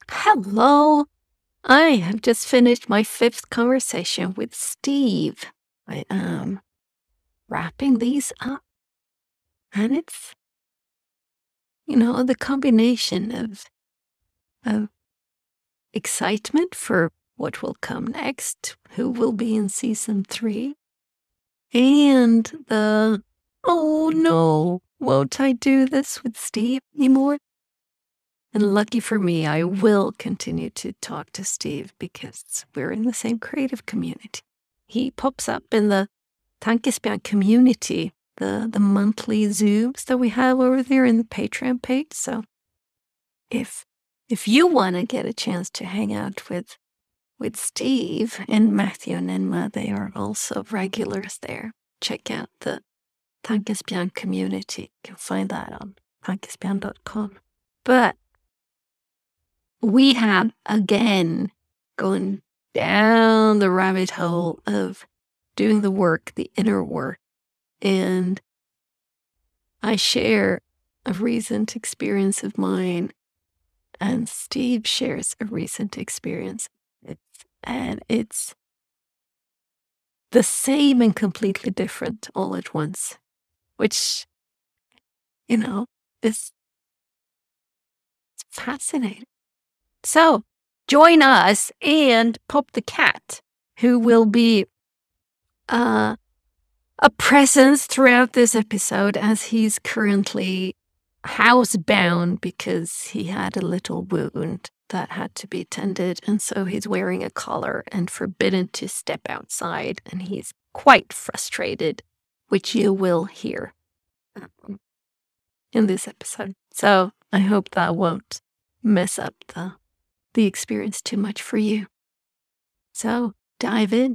Hello. I have just finished my fifth conversation with Steve. I am wrapping these up. And it's, the combination of excitement for what will come next, who will be in season 3, and oh no, won't I do this with Steve anymore? And lucky for me, I will continue to talk to Steve because we're in the same creative community. He pops up in the Tankespjärn community, the monthly Zooms that we have over there in the Patreon page. So if you want to get a chance to hang out with Steve and Matthew and Enma, they are also regulars there. Check out the Tankespjärn community. You can find that on tankespjärn.com. But we have again gone down the rabbit hole of doing the work, the inner work. And I share a recent experience of mine, and Steve shares a recent experience. And it's the same and completely different all at once, which, is fascinating. So join us and Pop the Cat, who will be a presence throughout this episode as he's currently housebound because he had a little wound that had to be tended. And so he's wearing a collar and forbidden to step outside. And he's quite frustrated, which you will hear in this episode. So I hope that won't mess up the experience too much for you. So dive in.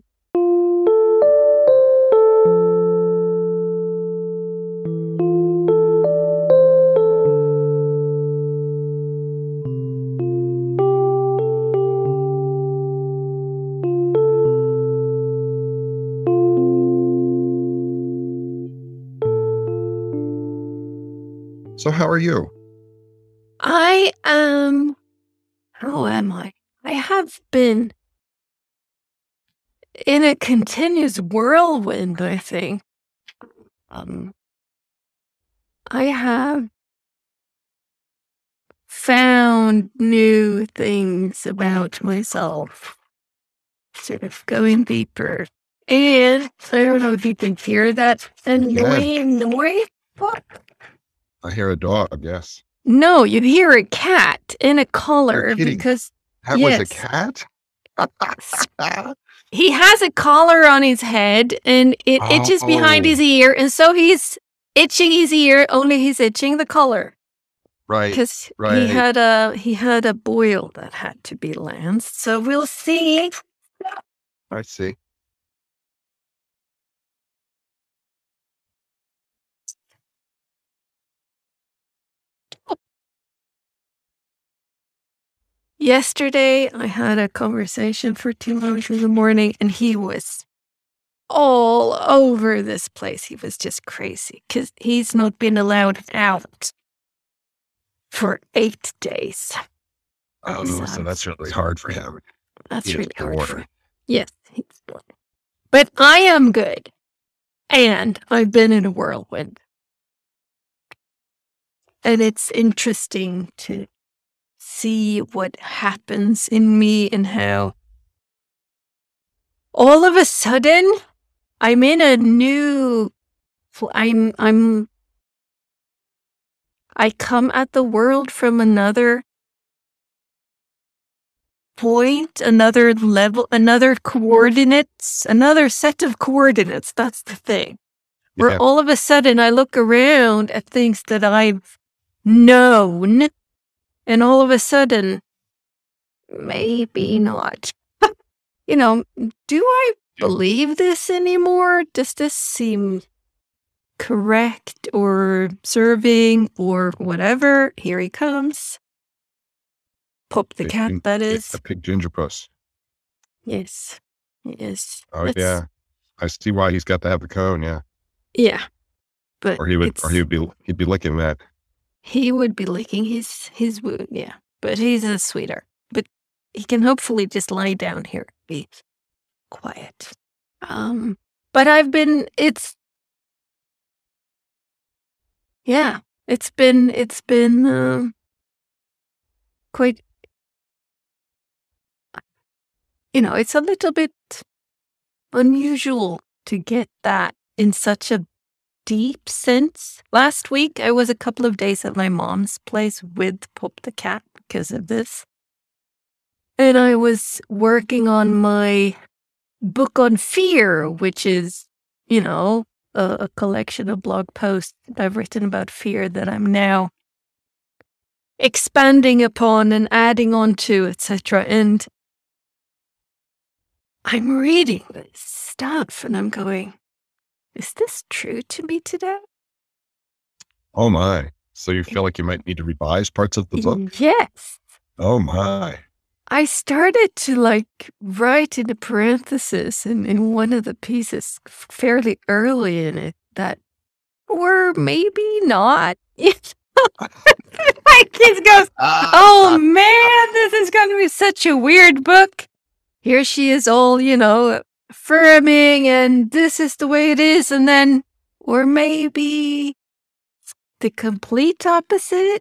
So how are you? How am I? I have been in a continuous whirlwind, I think. I have found new things about myself, sort of going deeper. And I don't know if you can hear that annoying noise. I hear a dog, yes. No, you hear a cat in a collar because that was a cat? He has a collar on his head and it itches behind his ear, and so he's itching his ear, only he's itching the collar. Right. Because he had a boil that had to be lanced. So we'll see. I see. Yesterday, I had a conversation for 2 hours in the morning, and he was all over this place. He was just crazy because he's not been allowed out for 8 days. Oh, so that's really hard for him. That's really hard for him. Yes, he's bored. But I am good, and I've been in a whirlwind. And it's interesting to see what happens in me and how all of a sudden I'm in a new, I come at the world from another point, another level, another coordinates, another set of coordinates. That's the thing. Yeah. Where all of a sudden I look around at things that I've known, and all of a sudden, maybe not. Do I believe this anymore? Does this seem correct or serving or whatever? Here he comes. Pop the cat, that is. The pig ginger puss. Yes. Yes. Oh, yeah. I see why he's got to have the cone, yeah. Yeah. But he'd be licking that. He would be licking his wound, yeah. But he's a sweetheart. he can hopefully just lie down here and be quiet. But it's been quite, it's a little bit unusual to get that in such a deep sense. Last week, I was a couple of days at my mom's place with Pop the cat because of this. And I was working on my book on fear, which is, a collection of blog posts that I've written about fear that I'm now expanding upon and adding on to, etc. And I'm reading this stuff and I'm going, is this true to me today? Oh my. So you feel like you might need to revise parts of the book? Yes. Oh my. I started to write in a parenthesis in one of the pieces fairly early in it that, or maybe not. My kid goes, oh man, this is going to be such a weird book. Here she is all, affirming and this is the way it is. And then, or maybe the complete opposite,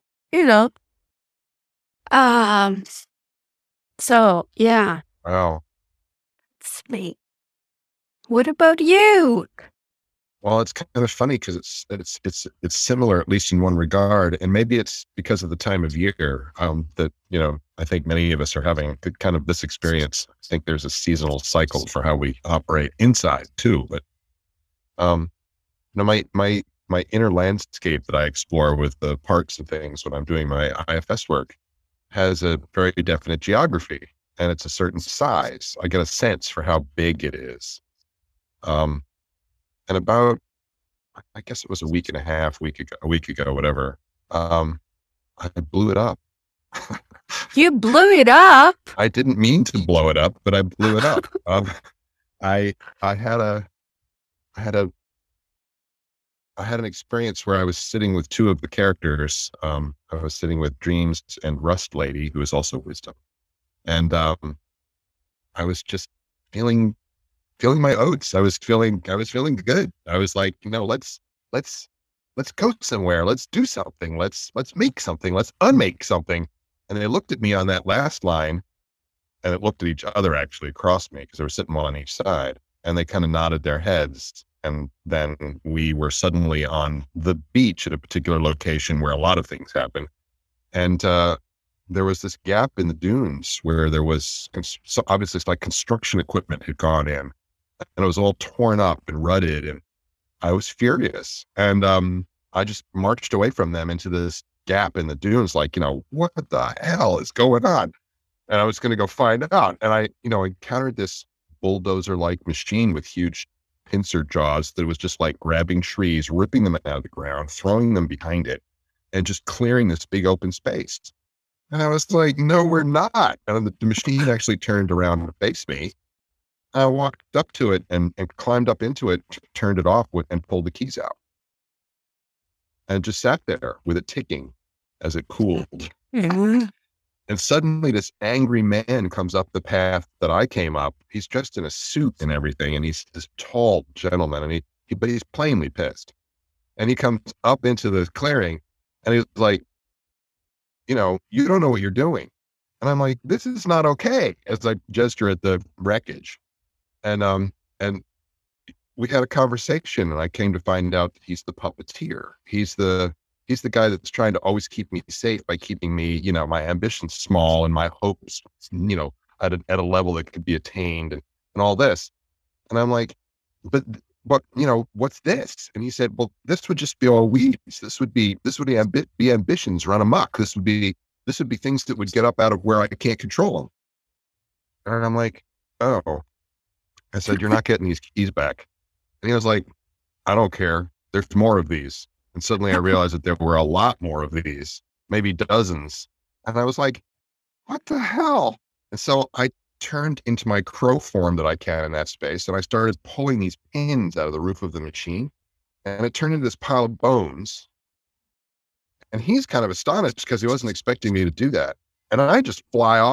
So, yeah. Wow. It's me. What about you? Well, it's kind of funny because it's similar, at least in one regard, and maybe it's because of the time of year that I think many of us are having kind of this experience. I think there's a seasonal cycle for how we operate inside too. But my inner landscape that I explore with the parks and things when I'm doing my IFS work has a very definite geography, and it's a certain size. I get a sense for how big it is. And about, I guess it was a week ago, whatever. I blew it up. You blew it up? I didn't mean to blow it up, but I blew it up. I had an experience where I was sitting with two of the characters. I was sitting with Dreams and Rust Lady, who is also Wisdom. And I was just feeling my oats. I was feeling good. I was like, let's go somewhere. Let's do something. Let's make something. Let's unmake something. And they looked at me on that last line, and it looked at each other actually across me because they were sitting one on each side, and they kind of nodded their heads. And then we were suddenly on the beach at a particular location where a lot of things happen. And there was this gap in the dunes where there was, so obviously it's like construction equipment had gone in, and it was all torn up and rutted. And I was furious. And I just marched away from them into this gap in the dunes, like, what the hell is going on? And I was going to go find out. And I, encountered this bulldozer-like machine with huge pincer jaws that was just like grabbing trees, ripping them out of the ground, throwing them behind it, and just clearing this big open space. And I was like, no, we're not. And the machine actually turned around and faced me. I walked up to it and climbed up into it, turned it off and pulled the keys out. And just sat there with it ticking as it cooled. Mm-hmm. And suddenly this angry man comes up the path that I came up. He's dressed in a suit and everything. And he's this tall gentleman, and but he's plainly pissed. And he comes up into the clearing and he's like, you don't know what you're doing. And I'm like, this is not okay, as I gesture at the wreckage. And we had a conversation, and I came to find out that he's the puppeteer. He's the guy that's trying to always keep me safe by keeping me, my ambitions small and my hopes, at a level that could be attained and all this. And I'm like, but what's this? And he said, well, this would just be all weeds. This would be ambitions run amok. This would be things that would get up out of where I can't control them. And I'm like, oh. I said, you're not getting these keys back. And he was like, I don't care. There's more of these. And suddenly I realized that there were a lot more of these, maybe dozens. And I was like, what the hell? And so I turned into my crow form that I can in that space, and I started pulling these pins out of the roof of the machine, and it turned into this pile of bones. And he's kind of astonished because he wasn't expecting me to do that. And I just fly off the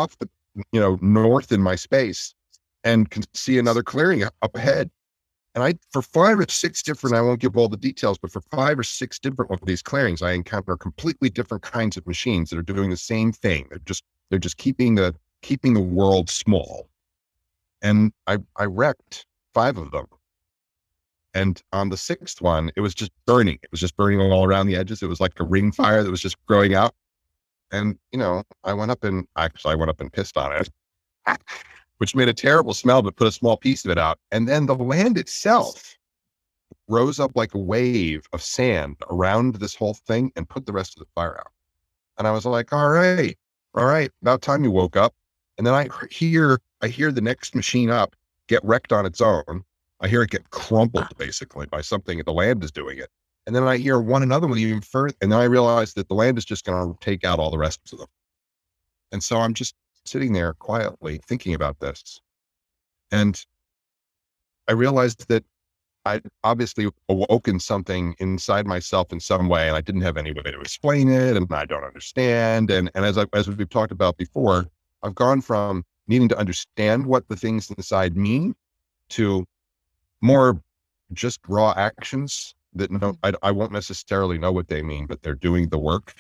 north in my space and can see another clearing up ahead. And for 5 or 6 different, I won't give all the details, but for 5 or 6 different of these clearings, I encounter completely different kinds of machines that are doing the same thing. They're just keeping the world small. And I wrecked 5 of them. And on the 6th one, it was just burning. It was just burning all around the edges. It was like a ring fire that was just growing out. And, I went up and pissed on it, which made a terrible smell, but put a small piece of it out. And then the land itself rose up like a wave of sand around this whole thing and put the rest of the fire out. And I was like, all right, about time you woke up. And then I hear the next machine up get wrecked on its own. I hear it get crumpled basically by something. The land is doing it. And then I hear another one even further. And then I realize that the land is just going to take out all the rest of them. And so I'm just sitting there quietly thinking about this. And I realized that I'd obviously awoken something inside myself in some way, and I didn't have any way to explain it, and I don't understand. And as we've talked about before, I've gone from needing to understand what the things inside mean to more just raw actions that I won't necessarily know what they mean, but they're doing the work.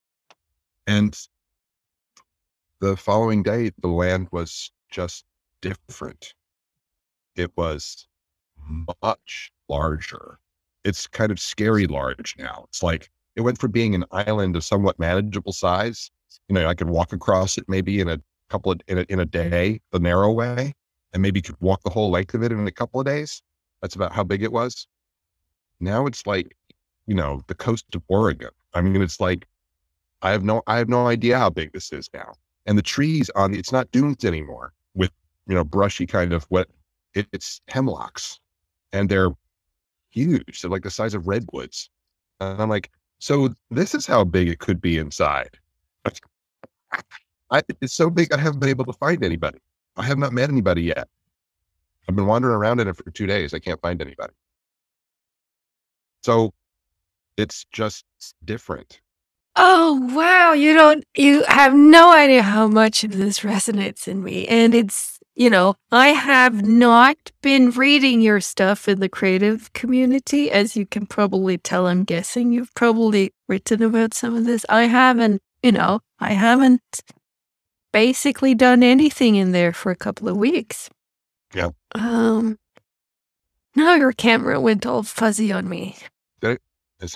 And the following day, the land was just different. It was much larger. It's kind of scary large now. It's like it went from being an island of somewhat manageable size. I could walk across it maybe in a day, the narrow way, and maybe could walk the whole length of it in a couple of days. That's about how big it was. Now it's like, the coast of Oregon. I mean, it's like I have no idea how big this is now. And the trees it's not dunes anymore with, brushy kind of wet. It's hemlocks, and they're huge. They're like the size of redwoods. And I'm like, so this is how big it could be inside. It's so big, I haven't been able to find anybody. I have not met anybody yet. I've been wandering around in it for 2 days. I can't find anybody. So it's just different. Oh, wow. You have no idea how much of this resonates in me. And it's, I have not been reading your stuff in the creative community. As you can probably tell, I'm guessing you've probably written about some of this. I haven't basically done anything in there for a couple of weeks. Yeah. Now your camera went all fuzzy on me. Is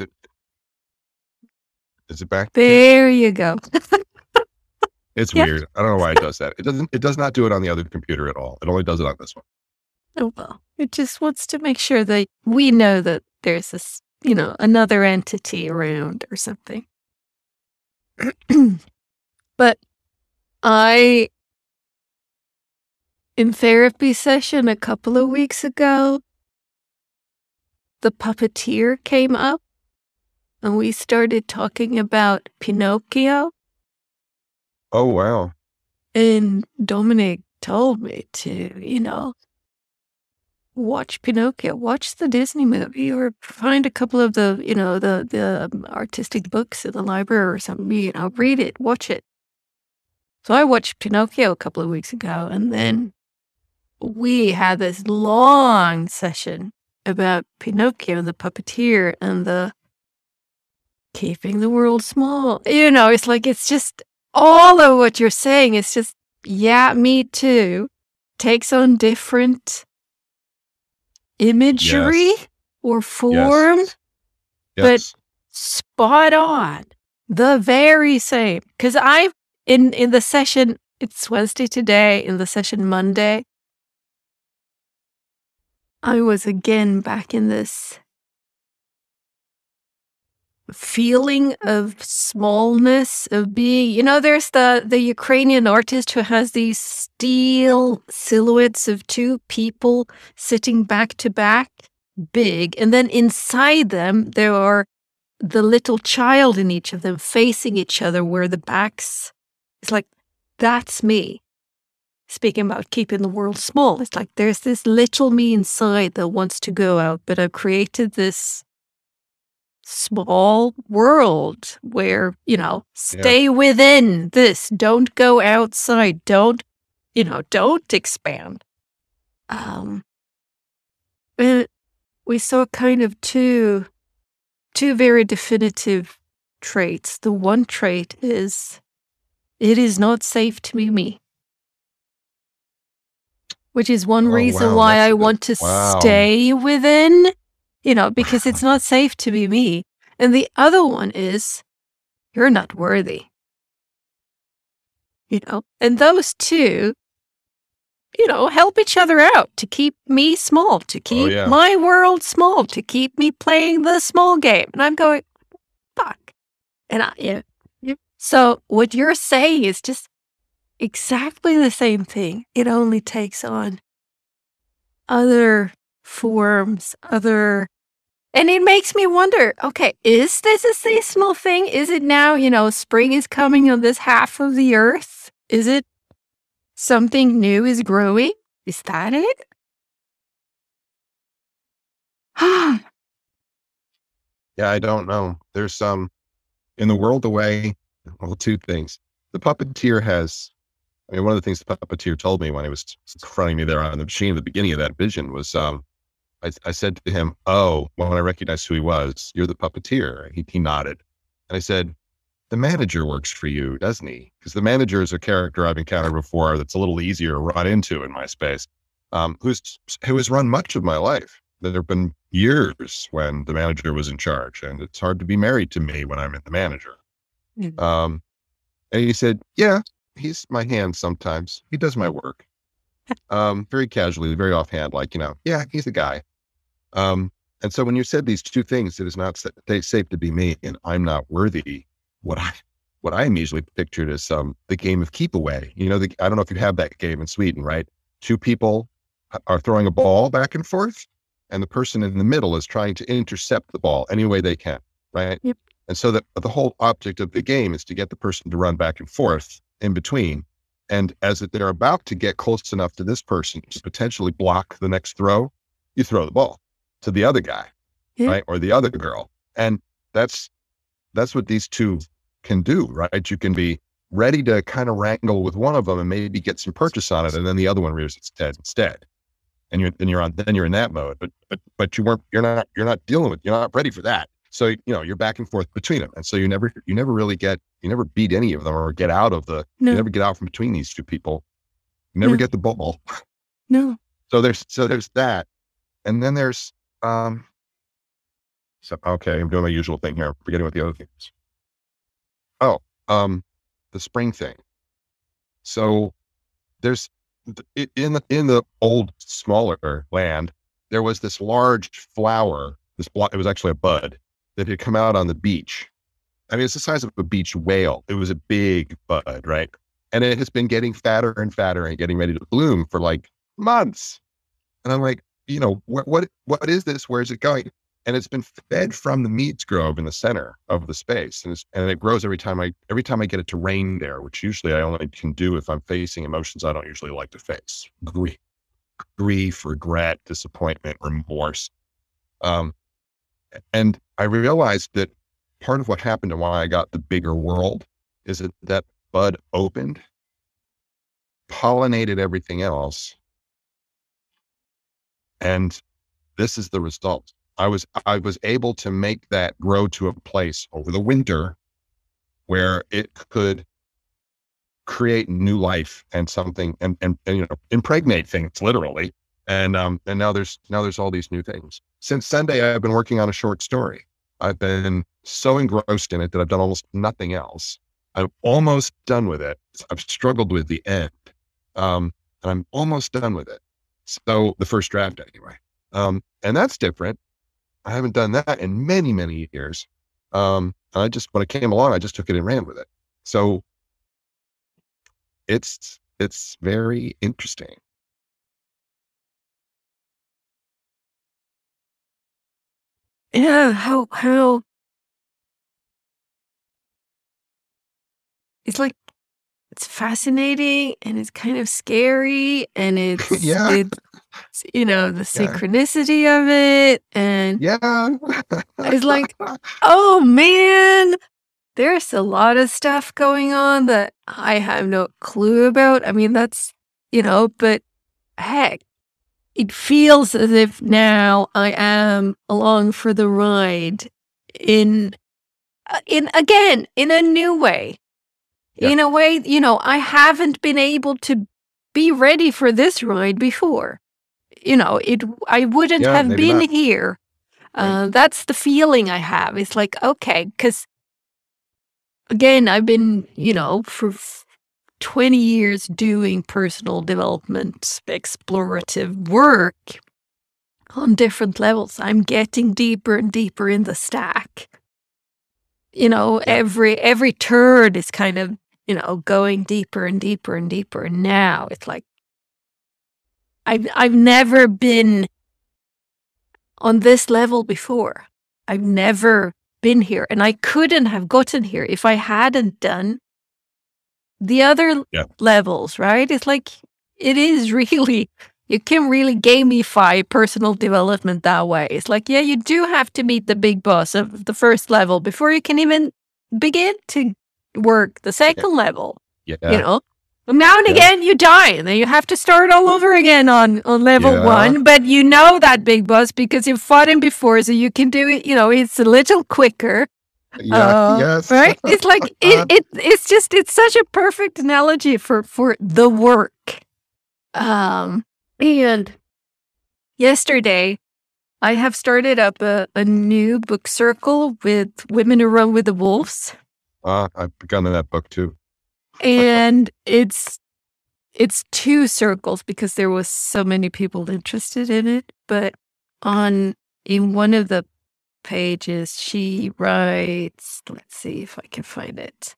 it back? There you go. It's weird. I don't know why it does that. It does not do it on the other computer at all. It only does it on this one. Oh, well, it just wants to make sure that we know that there's this, another entity around or something. But in therapy session a couple of weeks ago, The Puppeteer came up and we started talking about Pinocchio. Oh, wow. And Dominic told me to, watch Pinocchio, watch the Disney movie, or find a couple of the, the artistic books in the library or something, read it, watch it. So I watched Pinocchio a couple of weeks ago, and then we had this long session about Pinocchio, the puppeteer, and the keeping the world small. It's like, it's just all of what you're saying. It's just, yeah, me too. Takes on different imagery or form, but spot on. The very same. Because in the session, it's Wednesday today, in the session Monday, I was again back in this feeling of smallness, of being, there's the Ukrainian artist who has these steel silhouettes of 2 people sitting back to back, big, and then inside them there are the little child in each of them facing each other where the backs, it's like, that's me. Speaking about keeping the world small, it's like there's this little me inside that wants to go out, but I've created this small world where, stay within this. Don't go outside. Don't don't expand. And we saw kind of two very definitive traits. The one trait is, it is not safe to be me. Which is one reason why I want to stay within, because it's not safe to be me. And the other one is, you're not worthy. And those two, help each other out to keep me small, to keep my world small, to keep me playing the small game. And I'm going, fuck. And So what you're saying is just exactly the same thing. It only takes on other forms, and it makes me wonder, okay, is this a seasonal thing? Is it now, spring is coming on this half of the earth? Is it something new is growing? Is that it? Yeah, I don't know. There's some in the world away. Well, two things. The puppeteer has. One of the things the puppeteer told me when he was confronting me there on the machine at the beginning of that vision was, I said to him, "Oh," when I recognized who he was, "You're the puppeteer." He nodded, and I said, "The manager works for you, doesn't he?" Because the manager is a character I've encountered before that's a little easier to run into in my space, who has run much of my life. There have been years when the manager was in charge, and it's hard to be married to me when I'm in the manager. And he said, "Yeah, he's my hand sometimes. He does my work." Very casually, very offhand, like, yeah, he's a guy. And so when you said these two things, it is not safe to be me and I'm not worthy. What I immediately pictured is the game of keep away. I don't know if you have that game in Sweden, right? Two people are throwing a ball back and forth, and the person in the middle is trying to intercept the ball any way they can, right? Yep. And so the whole object of the game is to get the person to run back and forth in between. And as they're about to get close enough to this person to potentially block the next throw, you throw the ball to the other guy, right? Or the other girl. And that's what these two can do, right? You can be ready to kind of wrangle with one of them and maybe get some purchase on it, and then the other one rears its head instead. And you're in that mode, but you're not ready for that. So, you're back and forth between them. And so you never beat any of them or get out of you never get out from between these two people. You never get the ball. No. So there's that. And then there's, okay, I'm doing my usual thing here. I'm forgetting what the other thing is. Oh, the spring thing. So there's in the old smaller land, there was this large flower, it was actually a bud that had come out on the beach. It's the size of a beach whale. It was a big bud, right? And it has been getting fatter and fatter and getting ready to bloom for like months. And I'm like, what is this? Where is it going? And it's been fed from the Meads Grove in the center of the space. And it grows every time I get it to rain there, which usually I only can do if I'm facing emotions I don't usually like to face. Grief, regret, disappointment, remorse. And I realized that part of what happened and why I got the bigger world is that bud opened, pollinated everything else. And this is the result. I was able to make that grow to a place over the winter where it could create new life and something and impregnate things literally. And now there's all these new things. Since Sunday, I've been working on a short story. I've been so engrossed in it that I've done almost nothing else. I'm almost done with it. I've struggled with the end. And I'm almost done with it. So the first draft anyway. And that's different. I haven't done that in many, many years. When it came along, I just took it and ran with it. So it's very interesting. Yeah, how it's like, it's fascinating and it's kind of scary and it's the synchronicity of it, and it's like, oh man, there's a lot of stuff going on that I have no clue about. That's but heck, it feels as if now I am along for the ride in again, in a new way. Yeah. In a way, I haven't been able to be ready for this ride before. I wouldn't Yeah, have maybe been not. here. Right. That's the feeling I have. It's like, okay, because again, I've been, for 20 years doing personal development, explorative work on different levels. I'm getting deeper and deeper in the stack. Yeah. Every turn is kind of, going deeper and deeper and deeper. And now it's like, I've never been on this level before. I've never been here, and I couldn't have gotten here if I hadn't done the other Yeah. levels, right? It's like, it is really, you can really gamify personal development that way. It's like, yeah, you do have to meet the big boss of the first level before you can even begin to work the second level, Yeah. But now and Yeah. again, you die, and then you have to start all over again on level Yeah. 1. But that big boss because you've fought him before, so you can do it. It's a little quicker. Yeah. Yes. Right? It's like it's such a perfect analogy for the work. And yesterday, I have started up a new book circle with Women Who Run with the Wolves. I've begun that book too. And it's 2 circles because there was so many people interested in it. But in one of the pages, she writes, let's see if I can find it.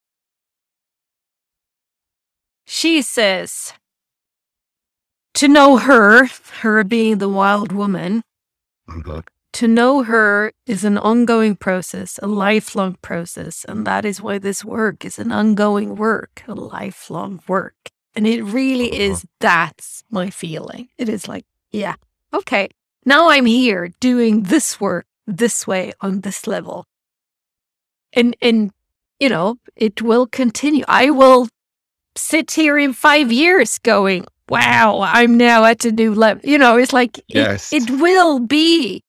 She says, to know her being the wild woman, to know her is an ongoing process, a lifelong process. And that is why this work is an ongoing work, a lifelong work. And it really is, that's my feeling. It is like, yeah, okay, now I'm here doing this work this way on this level. And it will continue. I will sit here in 5 years going, wow, I'm now at a new level. It's like, Yes. it will be.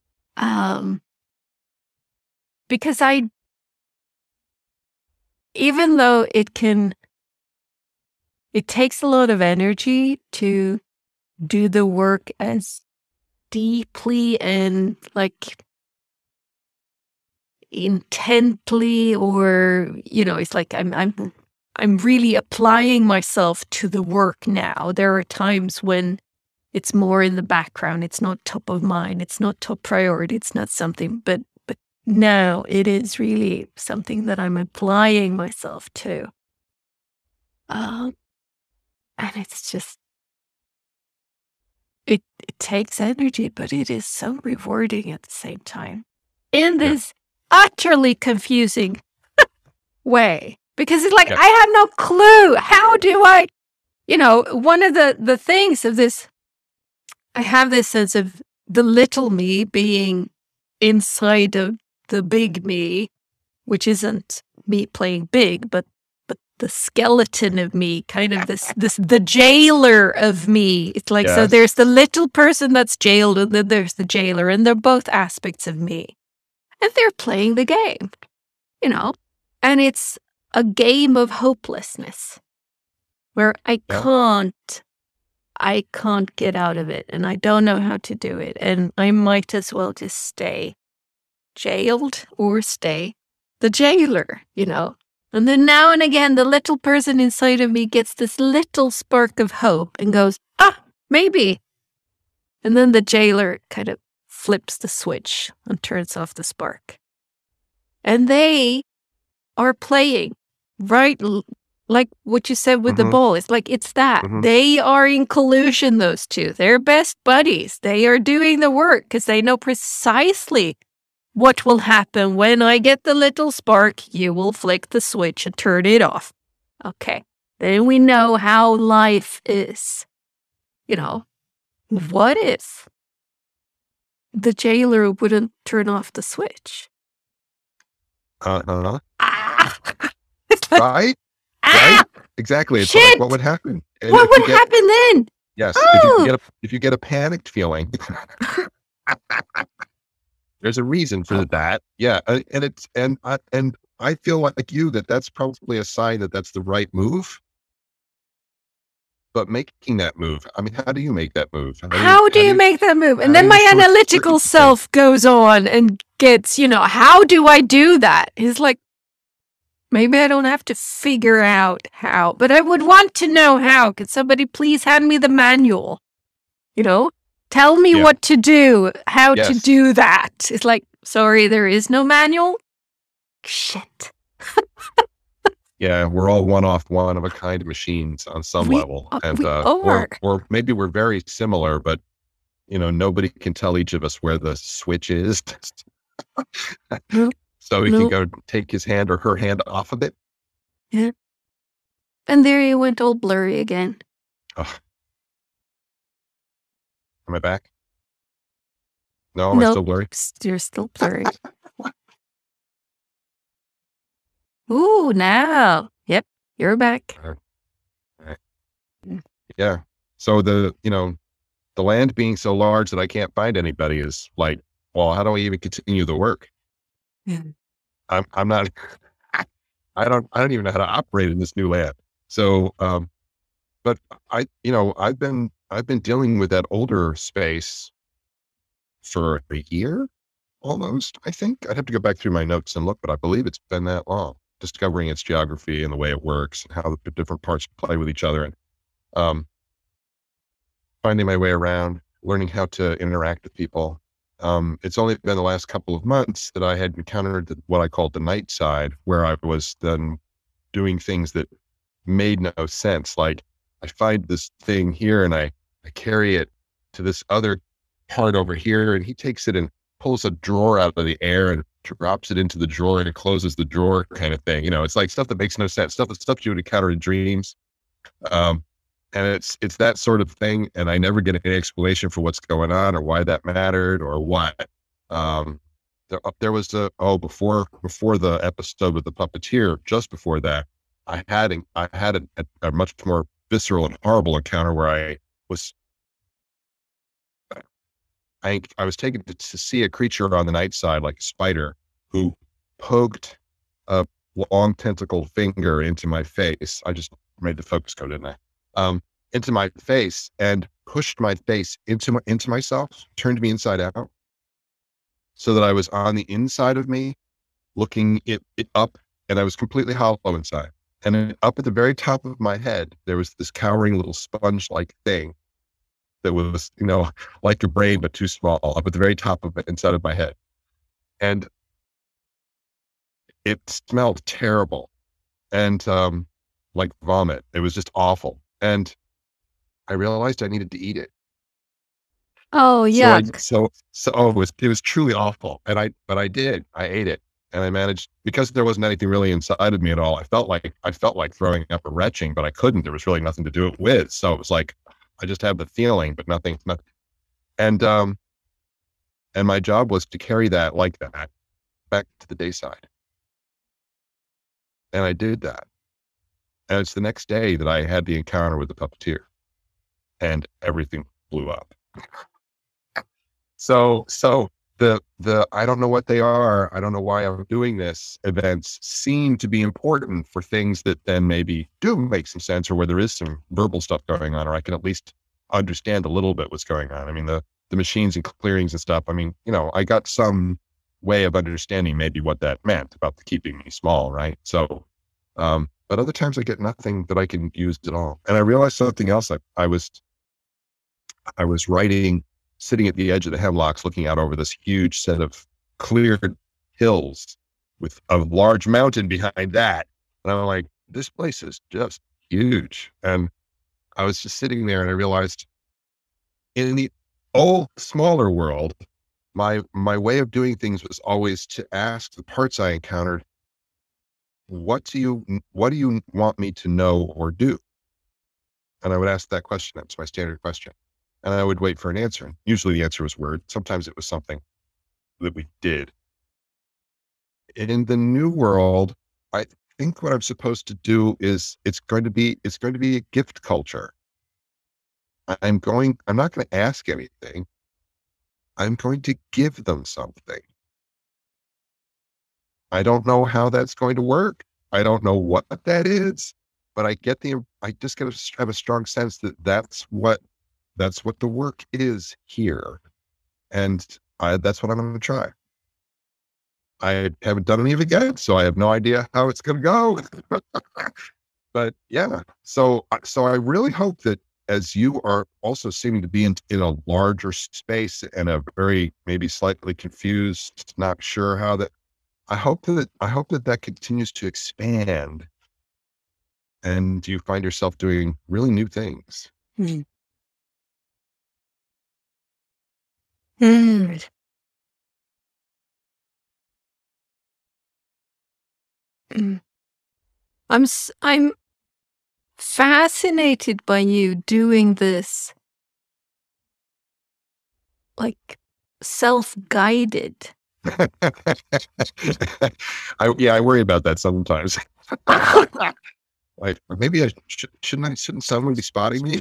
Because even though it takes a lot of energy to do the work as deeply and like intently, or it's like I'm really applying myself to the work now. There are times when it's more in the background. It's not top of mind. It's not top priority. It's not something, but now it is really something that I'm applying myself to. And it's just, it takes energy, but it is so rewarding at the same time. In this utterly confusing way. Because it's like, I have no clue. How do I, one of the things of this, I have this sense of the little me being inside of the big me, which isn't me playing big, but the skeleton of me, kind of the jailer of me. It's like, so there's the little person that's jailed, and then there's the jailer, and they're both aspects of me. And they're playing the game, and it's a game of hopelessness where I can't get out of it, and I don't know how to do it, and I might as well just stay jailed or stay the jailer, And then now and again, the little person inside of me gets this little spark of hope and goes, maybe. And then the jailer kind of flips the switch and turns off the spark. And they are playing, right? Like what you said with the ball. It's like, it's that. They are in collusion, those two. They're best buddies. They are doing the work because they know precisely what will happen when I get the little spark. You will flick the switch and turn it off. Okay. Then we know how life is. What if the jailer wouldn't turn off the switch? Right? right? Ah! Exactly. It's like, Shit! what would happen? And What if you would get, happen then? yes, Oh! if you get a panicked feeling, there's a reason for that. Yeah. And I feel like you, that's probably a sign that that's the right move. But making that move, I mean, how do you make that move? How do you make that move? And how do then you my short analytical circuit the thing? self goes on and gets, how do I do that? He's like, maybe I don't have to figure out how, but I would want to know how. Could somebody please hand me the manual? Tell me Yeah. what to do, how to Yes. do that. It's like, sorry, there is no manual? Shit. Yeah, we're all one of a kind machines on some We, level. And we are. or maybe we're very similar, but nobody can tell each of us where the switch is. Nope. So we can Nope. go take his hand or her hand off of it. Yeah. And there you went all blurry again. Ugh. Am I back? No, am I still blurry? You're still blurry. Ooh, now. Yep, you're back. All right. Yeah. So the land being so large that I can't find anybody is like, well, how do I even continue the work? Yeah. I'm not, I don't even know how to operate in this new land. So, but I've been dealing with that older space for a year almost. I think I'd have to go back through my notes and look, but I believe it's been that long, discovering its geography and the way it works and how the different parts play with each other, and um, finding my way around, learning how to interact with people. It's only been the last couple of months that I had encountered what I called the night side, where I was then doing things that made no sense. Like I find this thing here and I carry it to this other part over here, and he takes it and pulls a drawer out of the air and drops it into the drawer and closes the drawer, kind of thing. It's like stuff that makes no sense, stuff you would encounter in dreams. Um, and it's that sort of thing. And I never get any explanation for what's going on or why that mattered or what. There was before the episode with the puppeteer, just before that, I had a much more visceral and horrible encounter where I was taken to see a creature on the night side, like a spider, who poked a long tentacled finger into my face. I just made the focus go, didn't I? Into my face and pushed my face into myself, turned me inside out, so that I was on the inside of me, looking it up, and I was completely hollow inside. And then up at the very top of my head, there was this cowering little sponge-like thing that was, like a brain, but too small, up at the very top of it, inside of my head. And it smelled terrible and like vomit. It was just awful. And I realized I needed to eat it. Oh, yuck. So it was truly awful. But I did. I ate it. And I managed, because there wasn't anything really inside of me at all. I felt like throwing up or retching, but I couldn't. There was really nothing to do it with. So it was like, I just had the feeling, but nothing. And my job was to carry that like that back to the day side. And I did that. And it's the next day that I had the encounter with the puppeteer, and everything blew up. So the I don't know what they are, I don't know why I'm doing this, events seem to be important for things that then maybe do make some sense, or where there is some verbal stuff going on, or I can at least understand a little bit what's going on. I mean, the machines and clearings and stuff, I mean, I got some way of understanding maybe what that meant about the keeping me small, right? So, but other times I get nothing that I can use at all. And I realized something else. I was writing, sitting at the edge of the hemlocks, looking out over this huge set of cleared hills with a large mountain behind that. And I'm like, this place is just huge. And I was just sitting there and I realized, in the old, smaller world, my way of doing things was always to ask the parts I encountered, what do you want me to know or do? And I would ask that question. That's my standard question. And I would wait for an answer. And usually the answer was word. Sometimes it was something that we did. In the new world, think what I'm supposed to do is it's going to be a gift culture. I'm not going to ask anything. I'm going to give them something. I don't know how that's going to work. I don't know what that is, but I just have a strong sense that that's what the work is here. And that's what I'm going to try. I haven't done any of it yet, so I have no idea how it's going to go. But yeah, so I really hope that as you are also seeming to be in a larger space and a very maybe slightly confused, not sure how that. I hope that that continues to expand, and you find yourself doing really new things. Mm. Mm. Mm. I'm fascinated by you doing this, like, self-guided. I worry about that sometimes. Like maybe shouldn't someone be spotting me?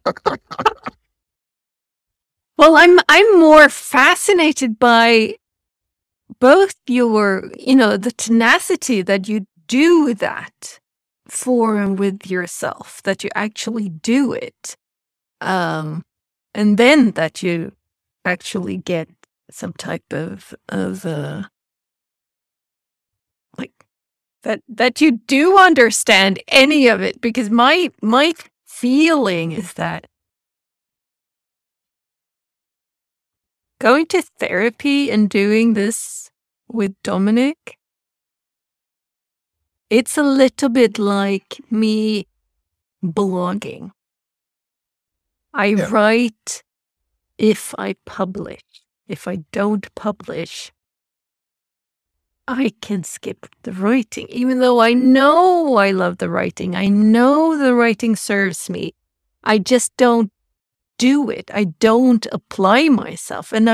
Well, I'm more fascinated by both your, the tenacity that you do that for and with yourself, that you actually do it. And then that you actually get some type of like that you do understand any of it, because my feeling is that going to therapy and doing this with Dominic, it's a little bit like me blogging. I write if I publish. If I don't publish, I can skip the writing, even though I know I love the writing. I know the writing serves me. I just don't do it. I don't apply myself. And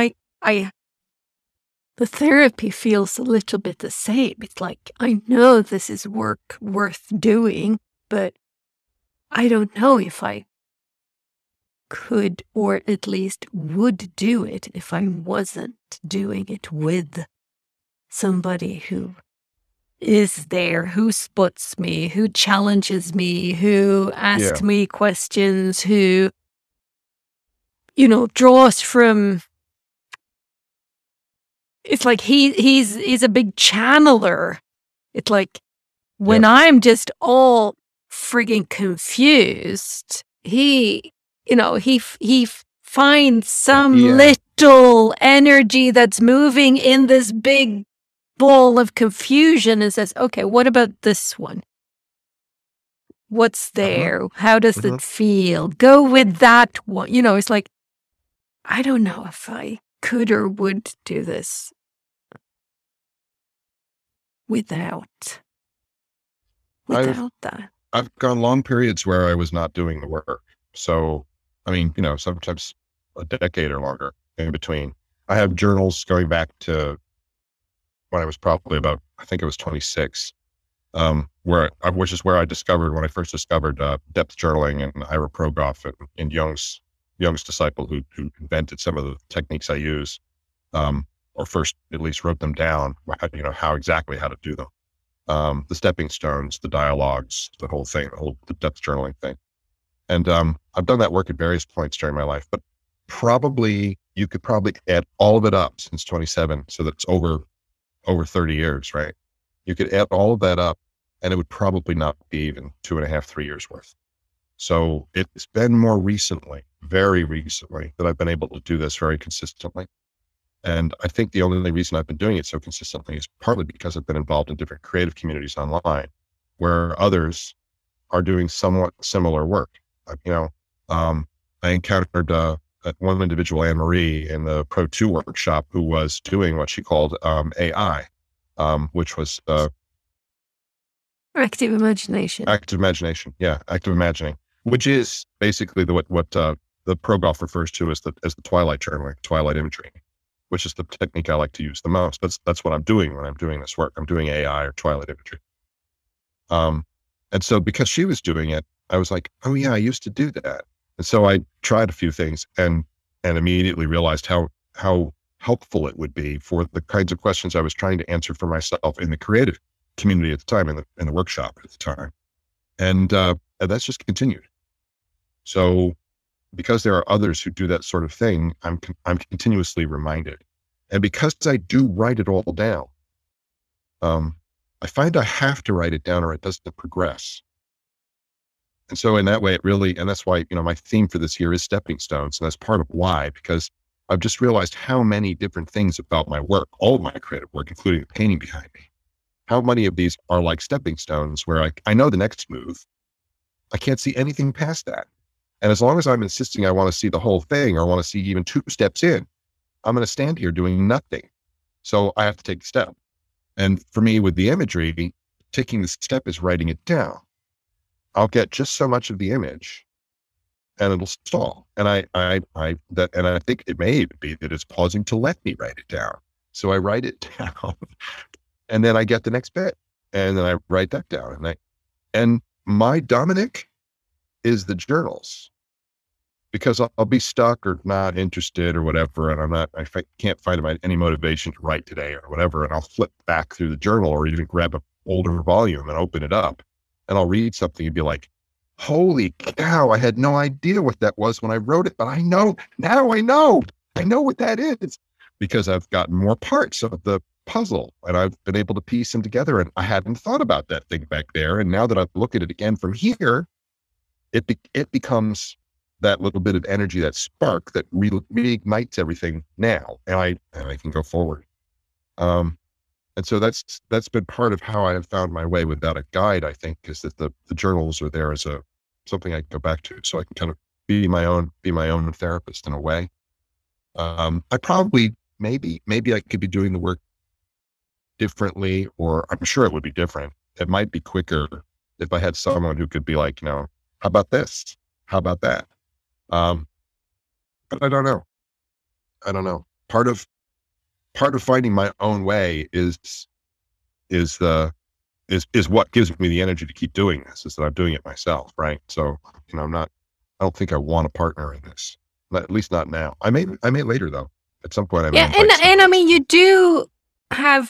the therapy feels a little bit the same. It's like, I know this is work worth doing, but I don't know if I could, or at least would do it if I wasn't doing it with somebody who is there, who spots me, who challenges me, who asks me questions, who, draws from. It's like he's a big channeler. It's like when I'm just all frigging confused, he finds some little energy that's moving in this big ball of confusion and says, okay, what about this one? What's there? How does it feel? Go with that one. It's like, I don't know if I could or would do this without that. I've gone long periods where I was not doing the work. So, I mean, sometimes a decade or longer in between. I have journals going back to when I was probably about, I think it was 26, which is where I discovered, when I first discovered depth journaling and Ira Progoff and Jung's disciple who invented some of the techniques I use, or first at least wrote them down, how to do them. The stepping stones, the dialogues, the whole thing, the depth journaling thing. And I've done that work at various points during my life, but you could probably add all of it up since 27. So that's over 30 years, right? You could add all of that up and it would probably not be even 2.5, 3 years worth. So it's been more recently, very recently, that I've been able to do this very consistently. And I think the only reason I've been doing it so consistently is partly because I've been involved in different creative communities online where others are doing somewhat similar work. I encountered one individual, Anne Marie, in the Pro 2 workshop, who was doing what she called AI, which was active imagination. Active imagination, active imagining, which is basically what the Progoff refers to as the twilight journaling, twilight imagery, which is the technique I like to use the most. That's what I'm doing when I'm doing this work. I'm doing AI or twilight imagery. And so because she was doing it, I was like, oh yeah, I used to do that. And so I tried a few things and immediately realized how helpful it would be for the kinds of questions I was trying to answer for myself in the creative community at the time, in the workshop at the time. And that's just continued. So because there are others who do that sort of thing, I'm continuously reminded. And because I do write it all down, I find I have to write it down or it doesn't progress. And so in that way, and that's why, my theme for this year is stepping stones. And that's part of why, because I've just realized how many different things about my work, all of my creative work, including the painting behind me, how many of these are like stepping stones where I know the next move. I can't see anything past that. And as long as I'm insisting I want to see the whole thing or want to see even 2 steps in, I'm going to stand here doing nothing. So I have to take a step. And for me, with the imagery, taking the step is writing it down. I'll get just so much of the image and it'll stall. And I think it may even be that it's pausing to let me write it down. So I write it down and then I get the next bit and then I write that down. And my Dominic is the journals, because I'll be stuck or not interested or whatever. And I can't find any motivation to write today or whatever. And I'll flip back through the journal or even grab an older volume and open it up. And I'll read something and be like, holy cow, I had no idea what that was when I wrote it, but I know now. I know what that is because I've gotten more parts of the puzzle and I've been able to piece them together. And I hadn't thought about that thing back there. And now that I've looked at it again from here, it becomes that little bit of energy, that spark that reignites everything now. And I can go forward. And so that's been part of how I have found my way without a guide, I think, is that the journals are there as something I can go back to so I can kind of be my own therapist in a way. I probably, maybe I could be doing the work differently, or I'm sure it would be different. It might be quicker if I had someone who could be like, how about this? How about that? But I don't know. Part of finding my own way is what gives me the energy to keep doing this, is that I'm doing it myself. Right. So, I don't think I want a partner in this, at least not now. I may later though. At some point I may. Yeah. And I mean, you do have,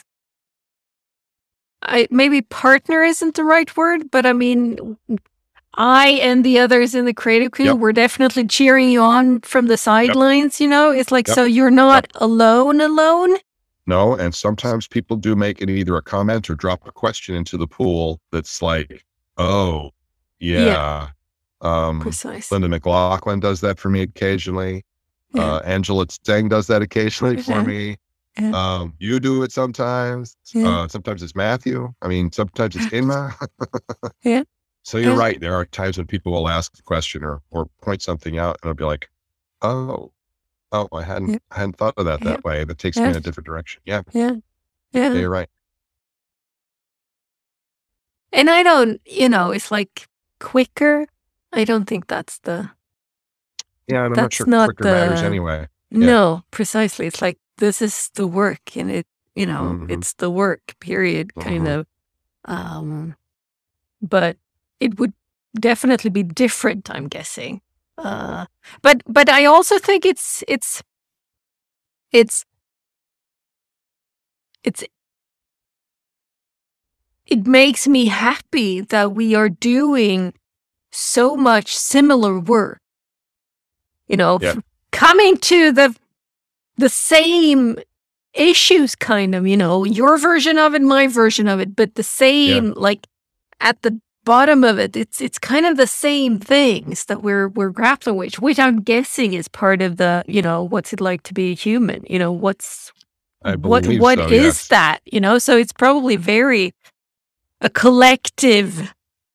maybe partner isn't the right word, but I mean, I and the others in the creative crew were definitely cheering you on from the sidelines. It's like, so you're not alone. No. And sometimes people do make it either a comment or drop a question into the pool. That's like, oh yeah. Precisely. Linda McLaughlin does that for me occasionally. Yeah. Angela Tseng does that occasionally for me. Yeah. You do it sometimes. Yeah. Sometimes it's Matthew. I mean, sometimes it's Inma. Yeah. So you're right. There are times when people will ask the question or point something out, and I'll be like, "Oh, I hadn't thought of that way. That takes me in a different direction." Yeah. You're right. And I don't, it's like quicker. I don't think that's the. Yeah, and I'm not sure quicker matters anyway. No, precisely. It's like, this is the work, and it, Mhm. it's the work. Period. Kind of. But it would definitely be different, I'm guessing. But I also think it makes me happy that we are doing so much similar work. Coming to the same issues, kind of, your version of it, my version of it, but the same, like at the bottom of it, it's kind of the same things that we're grappling with, which I'm guessing is part of the, what's it like to be a human? What is that? So it's probably very a collective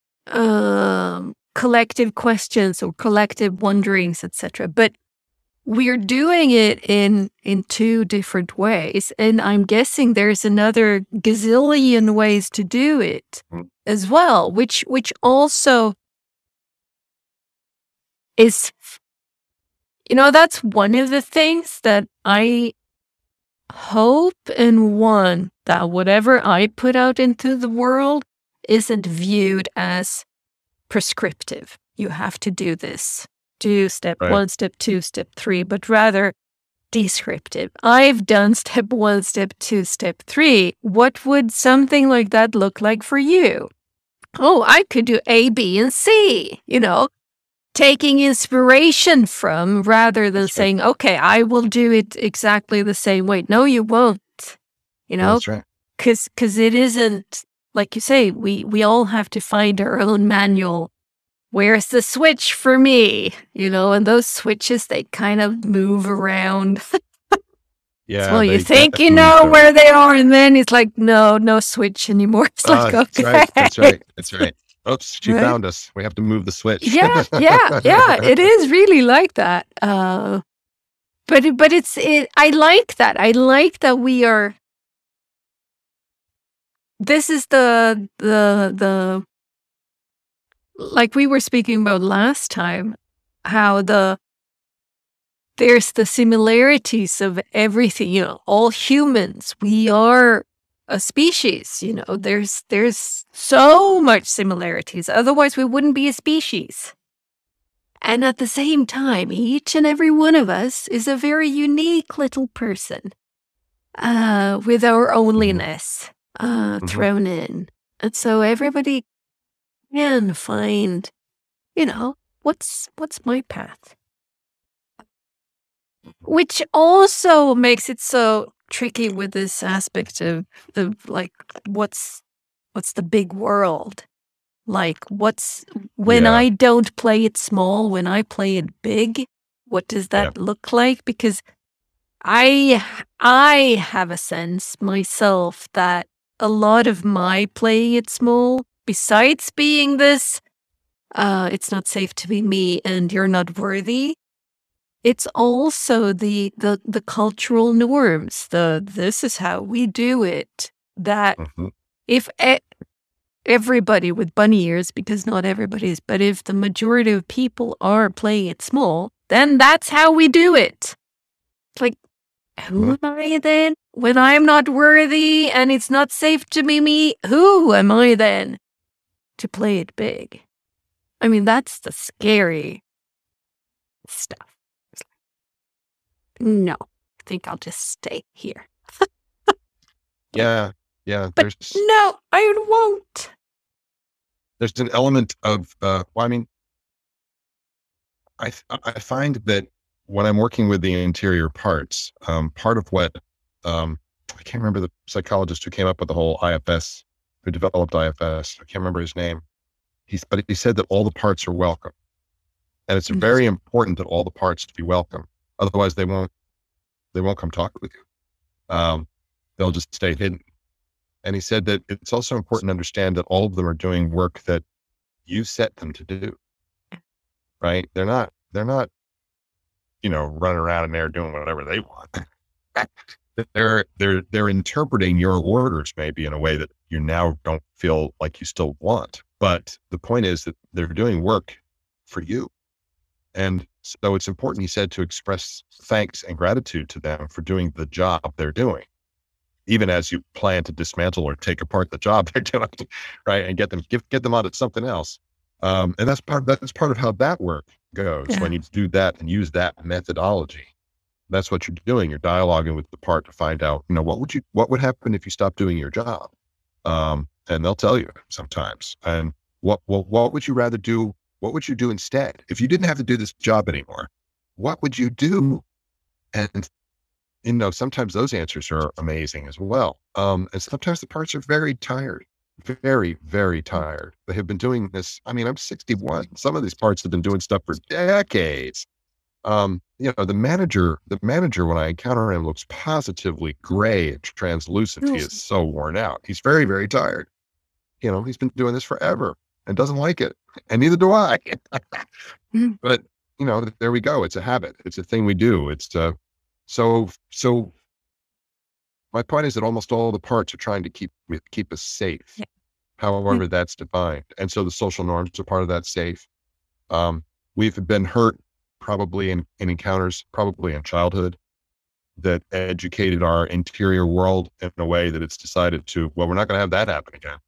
questions or collective wonderings, etc. But we're doing it in 2 different ways, and I'm guessing there's another gazillion ways to do it as well, which also is, that's one of the things that I hope and want, that whatever I put out into the world isn't viewed as prescriptive. You have to do this. Do step Right. 1, step 2, step 3, but rather descriptive. I've done step 1, step 2, step 3. What would something like that look like for you? Oh, I could do A, B, and C, taking inspiration from rather than That's right. saying, okay, I will do it exactly the same way. No, you won't, That's right. because it isn't, like you say, we all have to find our own manual. Where's the switch for me? And those switches, they kind of move around. Yeah. Well, you they think you definitely know do. where they are, and then it's like, no switch anymore. It's like, That's okay. right. That's right. That's right. Oops, she Right? found us. We have to move the switch. Yeah. It is really like that. But I like that. I like that we are. This is the like we were speaking about last time, how there's the similarities of everything. All humans, we are a species. There's so much similarities. Otherwise, we wouldn't be a species. And at the same time, each and every one of us is a very unique little person, with our onlyness thrown in. And so everybody can find, what's my path? Which also makes it so tricky with this aspect of like, what's the big world? Like, when Yeah. I don't play it small, when I play it big, what does that look like? Because I have a sense myself that a lot of my playing it small, besides being this, it's not safe to be me and you're not worthy, it's also the cultural norms, this is how we do it, that if everybody with bunny ears, because not everybody is, but if the majority of people are playing it small, then that's how we do it. It's like, who am I then? When I'm not worthy and it's not safe to be me, who am I then to play it big? I mean, that's the scary stuff. No, I think I'll just stay here. Yeah. But no, I won't. There's an element of, I find that when I'm working with the interior parts, part of what, I can't remember the psychologist who came up with the whole IFS, who developed IFS. I can't remember his name. But he said that all the parts are welcome. And it's very important that all the parts be welcome. Otherwise they won't come talk with you. They'll just stay hidden. And he said that it's also important to understand that all of them are doing work that you set them to do. Right? They're not, running around in there doing whatever they want. They're interpreting your orders maybe in a way that you now don't feel like you still want. But the point is that they're doing work for you. And so it's important, he said, to express thanks and gratitude to them for doing the job they're doing, even as you plan to dismantle or take apart the job they're doing, right? And get them onto something else. And that's part of how that work goes. Yeah. When you do that and use that methodology, that's what you're doing. You're dialoguing with the part to find out, what would happen if you stopped doing your job? And they'll tell you sometimes. And what would you rather do? What would you do instead? If you didn't have to do this job anymore, what would you do? And, sometimes those answers are amazing as well. And sometimes the parts are very tired, very, very tired. They have been doing this. I'm 61. Some of these parts have been doing stuff for decades. The manager, when I encounter him, looks positively gray and translucent. He is so worn out. He's very, very tired. He's been doing this forever and doesn't like it. And neither do I. But, there we go. It's a habit. It's a thing we do. It's, so my point is that almost all the parts are trying to keep us safe, however that's defined. And so the social norms are part of that safe. We've been hurt probably in encounters, probably in childhood, that educated our interior world in a way that it's decided to, well, we're not going to have that happen again.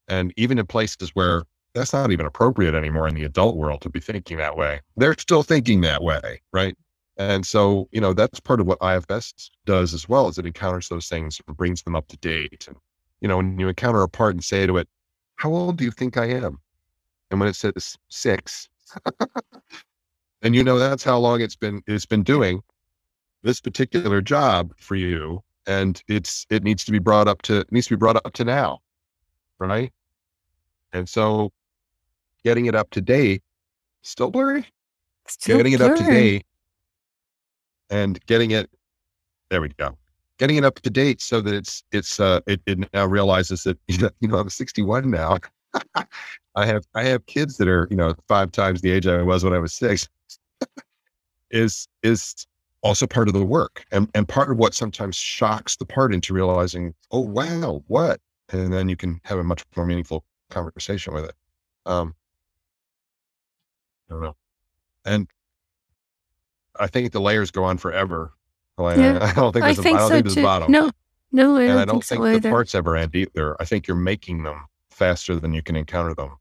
And even in places where that's not even appropriate anymore in the adult world to be thinking that way, they're still thinking that way, right? And so, that's part of what IFS does as well, is it encounters those things and brings them up to date. And, when you encounter a part and say to it, how old do you think I am? And when it says 6, and that's how long it's been doing this particular job for you. And it needs to be brought up to now. Right. And so getting it up to date, still blurry, Still getting it up to blurry. date and there we go. Getting it up to date so that it now realizes that, I'm 61 now. I have kids that are, 5 times the age I was when I was 6 is also part of the work and part of what sometimes shocks the part into realizing, oh, wow, what? And then you can have a much more meaningful conversation with it. I don't know. And I think the layers go on forever. Yeah, I don't think I I think don't so think there's a too. bottom. No, I And I don't don't think so think the either. parts ever end either. I think you're making them faster than you can encounter them.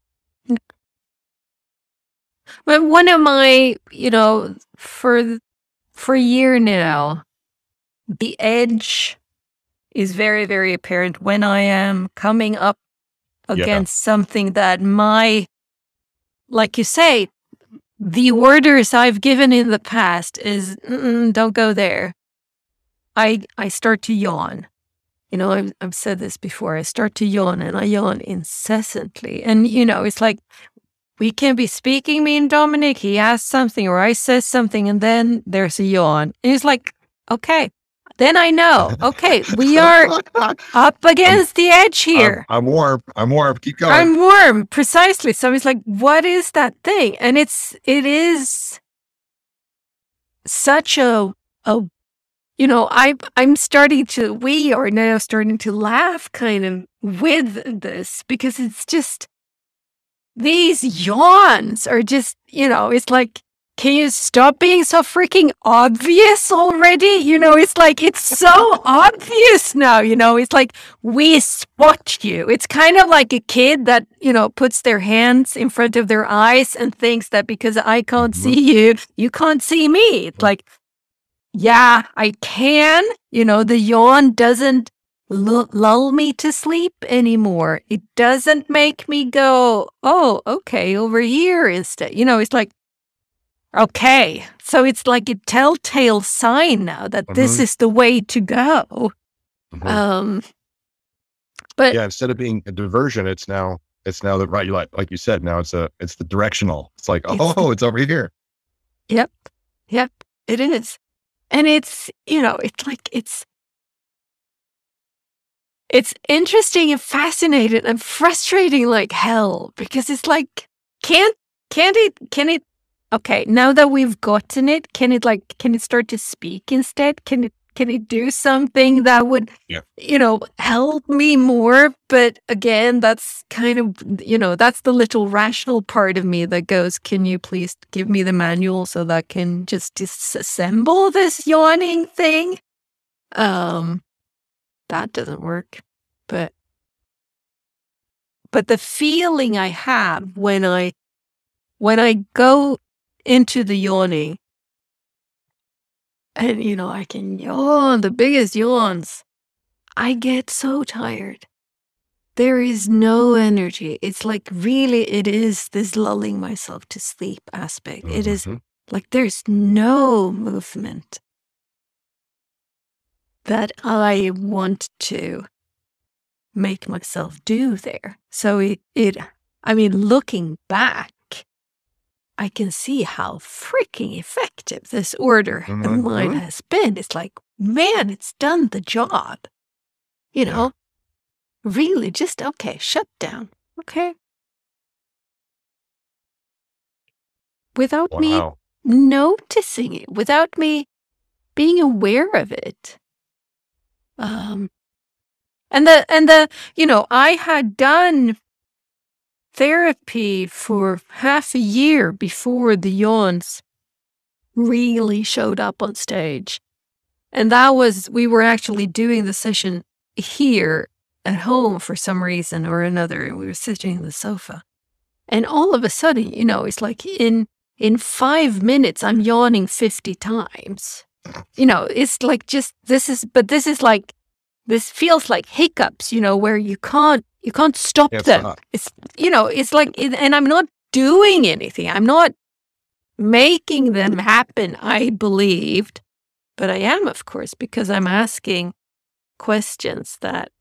But one of my, for a year now, the edge is very, very apparent when I am coming up against something that like you say, the orders I've given in the past is, don't go there. I start to yawn. I've said this before. I start to yawn and I yawn incessantly. And, it's like, we can be speaking, me and Dominic, he asks something or I says something and then there's a yawn. And it's like, okay, then I know, okay, we are up against the edge here. I'm warm. Keep going. I'm warm, precisely. So it's like, what is that thing? And it is such we are now starting to laugh kind of with this because it's just, these yawns are just, it's like, can you stop being so freaking obvious already? It's like, it's so obvious now, it's like, we spot you. It's kind of like a kid that, puts their hands in front of their eyes and thinks that because I can't see you, you can't see me. It's like, yeah, I can, the yawn doesn't lull me to sleep anymore. It doesn't make me go, oh, okay, over here instead. It's like, okay. So it's like a telltale sign now that this is the way to go. But yeah, instead of being a diversion, it's now the right, like you said, now it's the directional. It's like, it's over here. Yep, it is. And it's, it's like, it's interesting and fascinating and frustrating like hell because it's like, can it, okay, now that we've gotten it, can it start to speak instead? Can it do something that would, help me more? But again, that's kind of, that's the little rational part of me that goes, can you please give me the manual so that I can just disassemble this yawning thing? That doesn't work. But the feeling I have when I go into the yawning and, I can yawn the biggest yawns, I get so tired. There is no energy. It's like, really, it is this lulling myself to sleep aspect. It is like, there's no movement that I want to make myself do there. So looking back, I can see how freaking effective this order of mine has been. It's like, man, it's done the job. Really just, okay, shut down. Okay. Without me noticing it, without me being aware of it. And I had done therapy for half a year before the yawns really showed up on stage. And we were actually doing the session here at home for some reason or another, and we were sitting on the sofa. And all of a sudden, it's like in 5 minutes, I'm yawning 50 times. It's like this feels like hiccups, where you can't stop Can't them. stop. It's like, and I'm not doing anything. I'm not making them happen, I believed. But I am, of course, because I'm asking questions that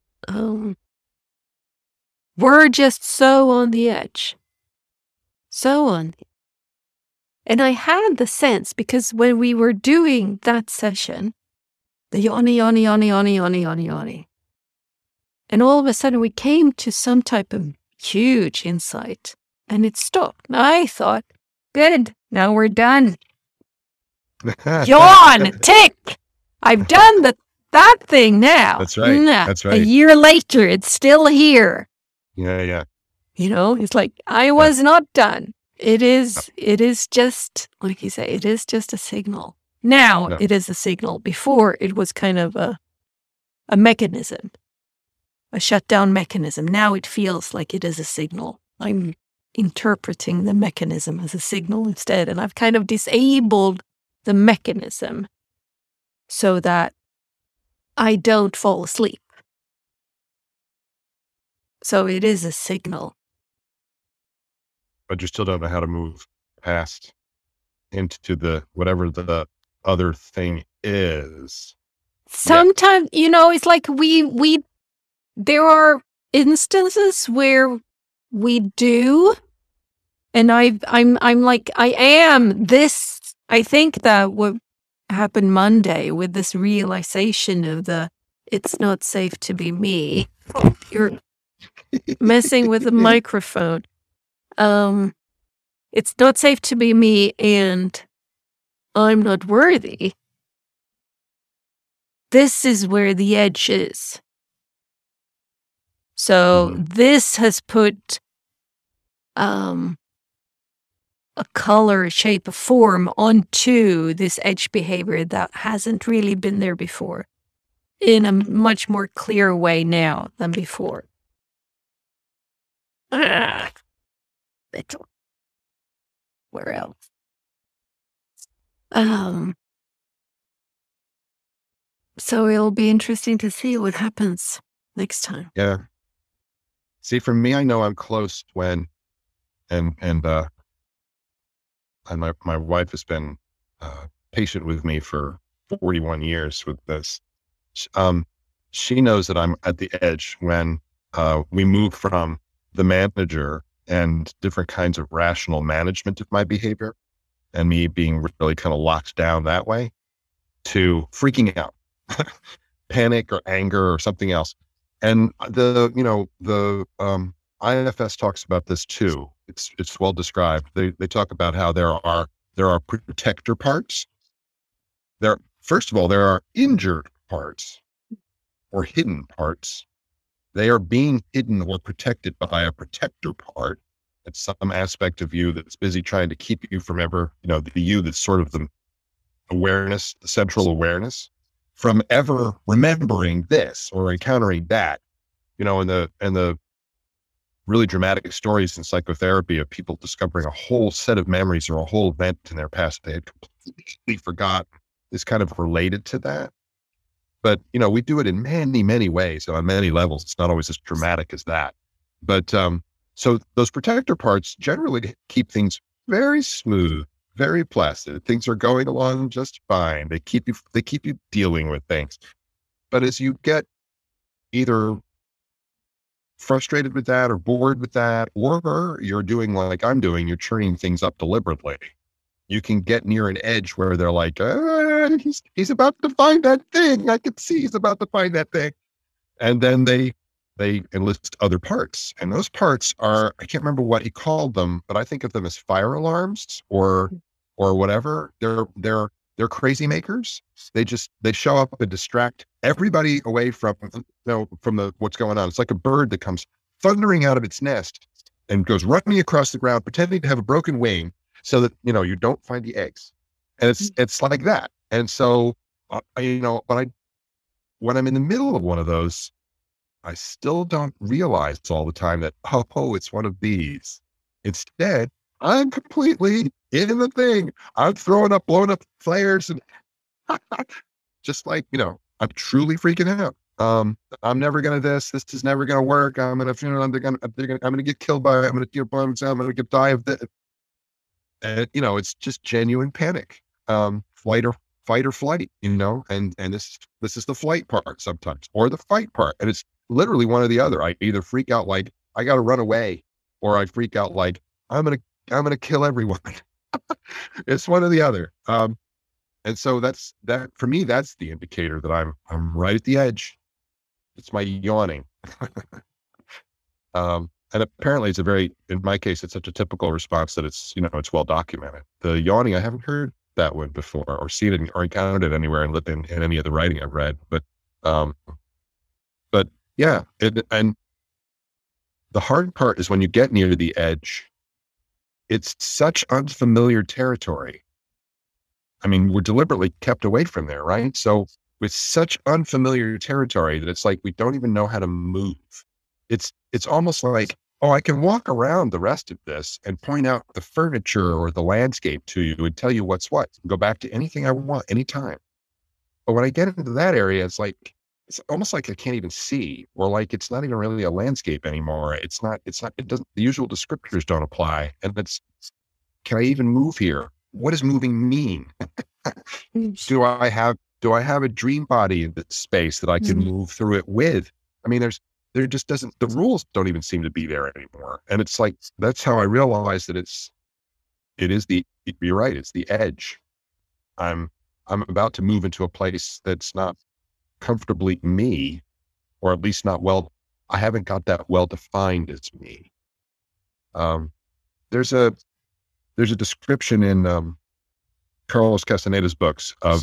were just so on the edge. So on. And I had the sense, because when we were doing that session, the yawny. And all of a sudden we came to some type of huge insight and it stopped. I thought, good, now we're done. Yawn, tick. I've done that thing now. That's right. Nah, That's right. A year later, it's still here. Yeah. It's like, I was not done. It is just, like you say, it is just a signal. Now it is a signal. Before, it was kind of a mechanism, a shutdown mechanism. Now it feels like it is a signal. I'm interpreting the mechanism as a signal instead. And I've kind of disabled the mechanism so that I don't fall asleep. So it is a signal. But you still don't know how to move past into the whatever the other thing is. Sometimes, it's like there are instances where we do, and I'm like, I am this. I think that what happened Monday with this realization of it's not safe to be me. You're messing with the microphone. It's not safe to be me, and I'm not worthy. This is where the edge is. So this has put a color, shape, a form onto this edge behavior that hasn't really been there before, in a much more clear way now than before. Where else? So it'll be interesting to see what happens next time. Yeah. See, for me, I know I'm close when, and my wife has been patient with me for 41 years with this. She knows that I'm at the edge when we move from the manager and different kinds of rational management of my behavior and me being really kind of locked down that way to freaking out, panic or anger or something else. And the IFS talks about this too. It's well described. They talk about how there are protector parts. First of all, there are injured parts or hidden parts. They are being hidden or protected by a protector part. It's some aspect of you that's busy trying to keep you from ever, the you that's sort of the awareness, the central awareness, from ever remembering this or encountering that. And the really dramatic stories in psychotherapy of people discovering a whole set of memories or a whole event in their past they had completely forgotten is kind of related to that. But, we do it in many, many ways on many levels. It's not always as dramatic as that. But so those protector parts generally keep things very smooth, very placid. Things are going along just fine. They keep you dealing with things. But as you get either frustrated with that or bored with that, or you're doing like I'm doing, you're turning things up deliberately, you can get near an edge where they're like, he's about to find that thing. I can see he's about to find that thing. And then they enlist other parts. And those parts are, I can't remember what he called them, but I think of them as fire alarms or whatever. They're crazy makers. They show up and distract everybody away from what's going on. It's like a bird that comes thundering out of its nest and goes running across the ground, pretending to have a broken wing, so that, you don't find the eggs. And it's like that. And so, when I'm in the middle of one of those, I still don't realize all the time that, oh, it's one of these. Instead, I'm completely in the thing. I'm throwing up, blowing up flares, and just like, I'm truly freaking out. I'm never gonna this is never gonna work. I'm gonna, I'm gonna get killed by it. I'm gonna get bombs. I'm gonna get die of this. And, it's just genuine panic. Fight or flight, and this is the flight part sometimes, or the fight part. And it's literally one or the other. I either freak out like I got to run away, or I freak out like I'm going to kill everyone. It's one or the other. And so that for me, that's the indicator that I'm right at the edge. It's my yawning. And apparently in my case, it's such a typical response that it's well documented. The yawning, I haven't heard that one before or seen it or encountered it anywhere in any of the writing I've read. But yeah, and the hard part is when you get near the edge, it's such unfamiliar territory. I mean, we're deliberately kept away from there, right? So with such unfamiliar territory that it's like we don't even know how to move. It's almost like, oh, I can walk around the rest of this and point out the furniture or the landscape to you and tell you what's what. Go back to anything I want anytime. But when I get into that area, it's almost like I can't even see, or like it's not even really a landscape anymore. It doesn't, the usual descriptors don't apply. And can I even move here? What does moving mean? Do I have a dream body in this space that I can move through it with? I mean, there just doesn't, the rules don't even seem to be there anymore. And it's like, that's how I realize that you're right. It's the edge. I'm about to move into a place that's not comfortably me, or at least I haven't got that well defined as me. There's a description in, Carlos Castaneda's books of,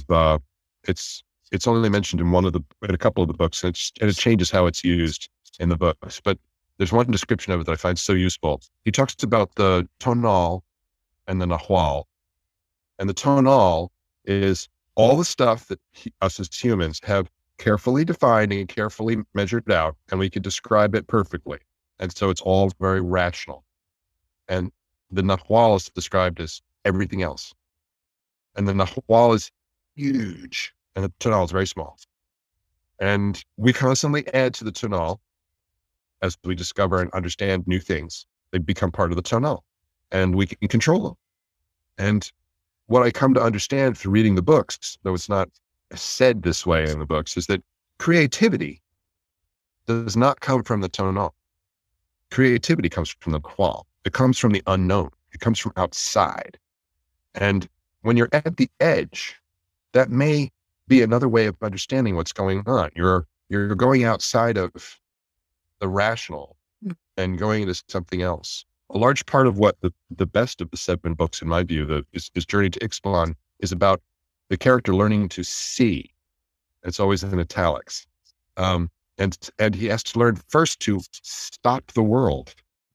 it's only mentioned in a couple of the books, and it changes how it's used in the books. But there's one description of it that I find so useful. He talks about the tonal and the nahual. And the tonal is all the stuff that us as humans have carefully defined and carefully measured out, and we can describe it perfectly. And so it's all very rational. And the nahual is described as everything else. And the nahual is huge, and the tonal is very small. And we constantly add to the tonal as we discover and understand new things. They become part of the tonal, and we can control them. And what I come to understand through reading the books, though it's not said this way in the books, is that creativity does not come from the tonal. Creativity comes from the nahual. It comes from the unknown. It comes from outside. And when you're at the edge, that may be another way of understanding what's going on. You're going outside of the rational and going into something else. A large part of what the best of the 7 books, in my view, is Journey to Ixtlan, is about the character learning to see. It's always in italics. And he has to learn first to stop the world.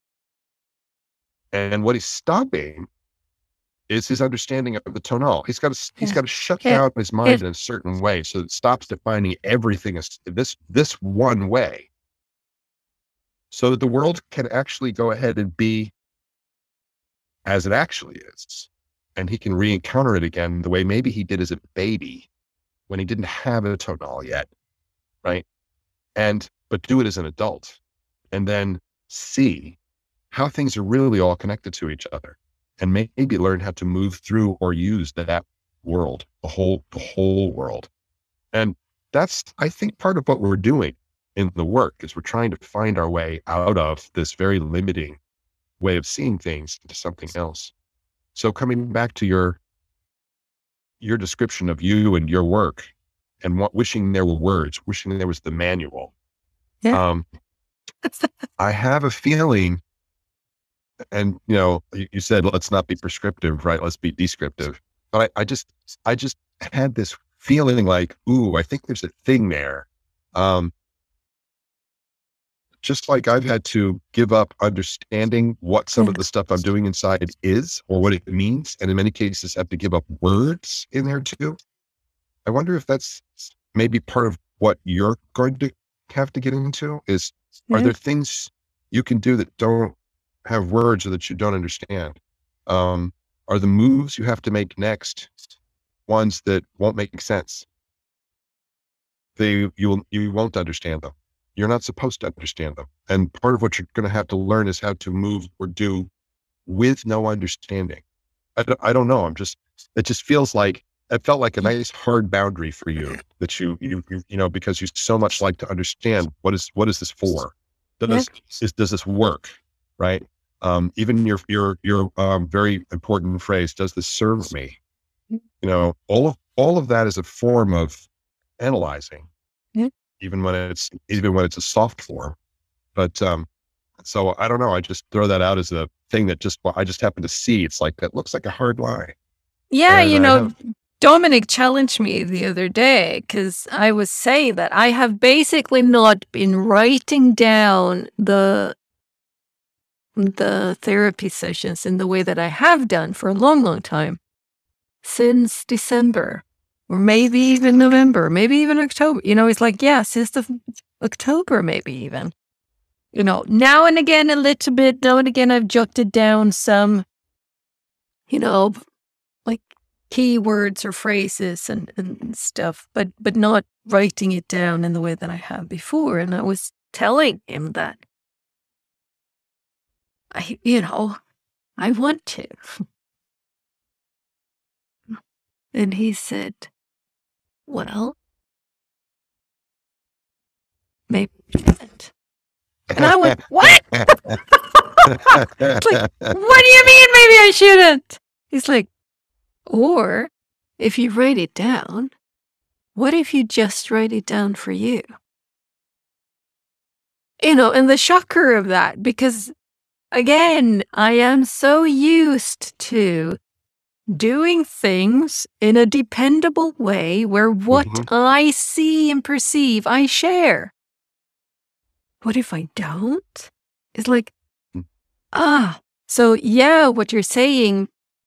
And what he's stopping is his understanding of the tonal. He's got to shut down his mind in a certain way, so it stops defining everything as this one way, so that the world can actually go ahead and be as it actually is. And he can re-encounter it again the way maybe he did as a baby when he didn't have a tonal yet, right? But do it as an adult, and then see how things are really all connected to each other, and maybe learn how to move through or use that world, the whole world. And that's, I think, part of what we're doing in the work, is we're trying to find our way out of this very limiting way of seeing things into something else. So coming back to your description of you and your work, and wishing there were words, wishing there was the manual. Yeah. I have a feeling, and you said, let's not be prescriptive, right? Let's be descriptive. But I just had this feeling like, ooh, I think there's a thing there. Just like I've had to give up understanding what some of the stuff I'm doing inside is, or what it means. And in many cases have to give up words in there too. I wonder if that's maybe part of what you're going to have to get into is, are Yeah. there things you can do that don't have words or that you don't understand? Are the moves you have to make next ones that won't make sense? You won't understand them. You're not supposed to understand them. And part of what you're going to have to learn is how to move or do with no understanding. I don't know. It just feels like, it felt like a nice hard boundary for you that because you so much like to understand what is this for? Yeah. Does this work? Right. Even your very important phrase, does this serve me? All of that is a form of analyzing, Yeah. even when it's a soft form. But so I don't know. I just throw that out as a thing that I just happen to see. It's like, that looks like a hard line. Yeah, And I have, Dominic challenged me the other day because I was saying that I have basically not been writing down the therapy sessions in the way that I have done for a long, long time, since December, or maybe even November, maybe even October. It's like, yeah, since the October, maybe even. Now and again a little bit. Now and again I've jotted down some, like keywords or phrases and stuff, but not writing it down in the way that I have before. And I was telling him that I want to. And he said, well, maybe you shouldn't. And I went, what? It's like, what do you mean maybe I shouldn't? He's like, or if you write it down, what if you just write it down for you? And the shocker of that, because again, I am so used to doing things in a dependable way where what I see and perceive, I share. What if I don't? It's like, so yeah, what you're saying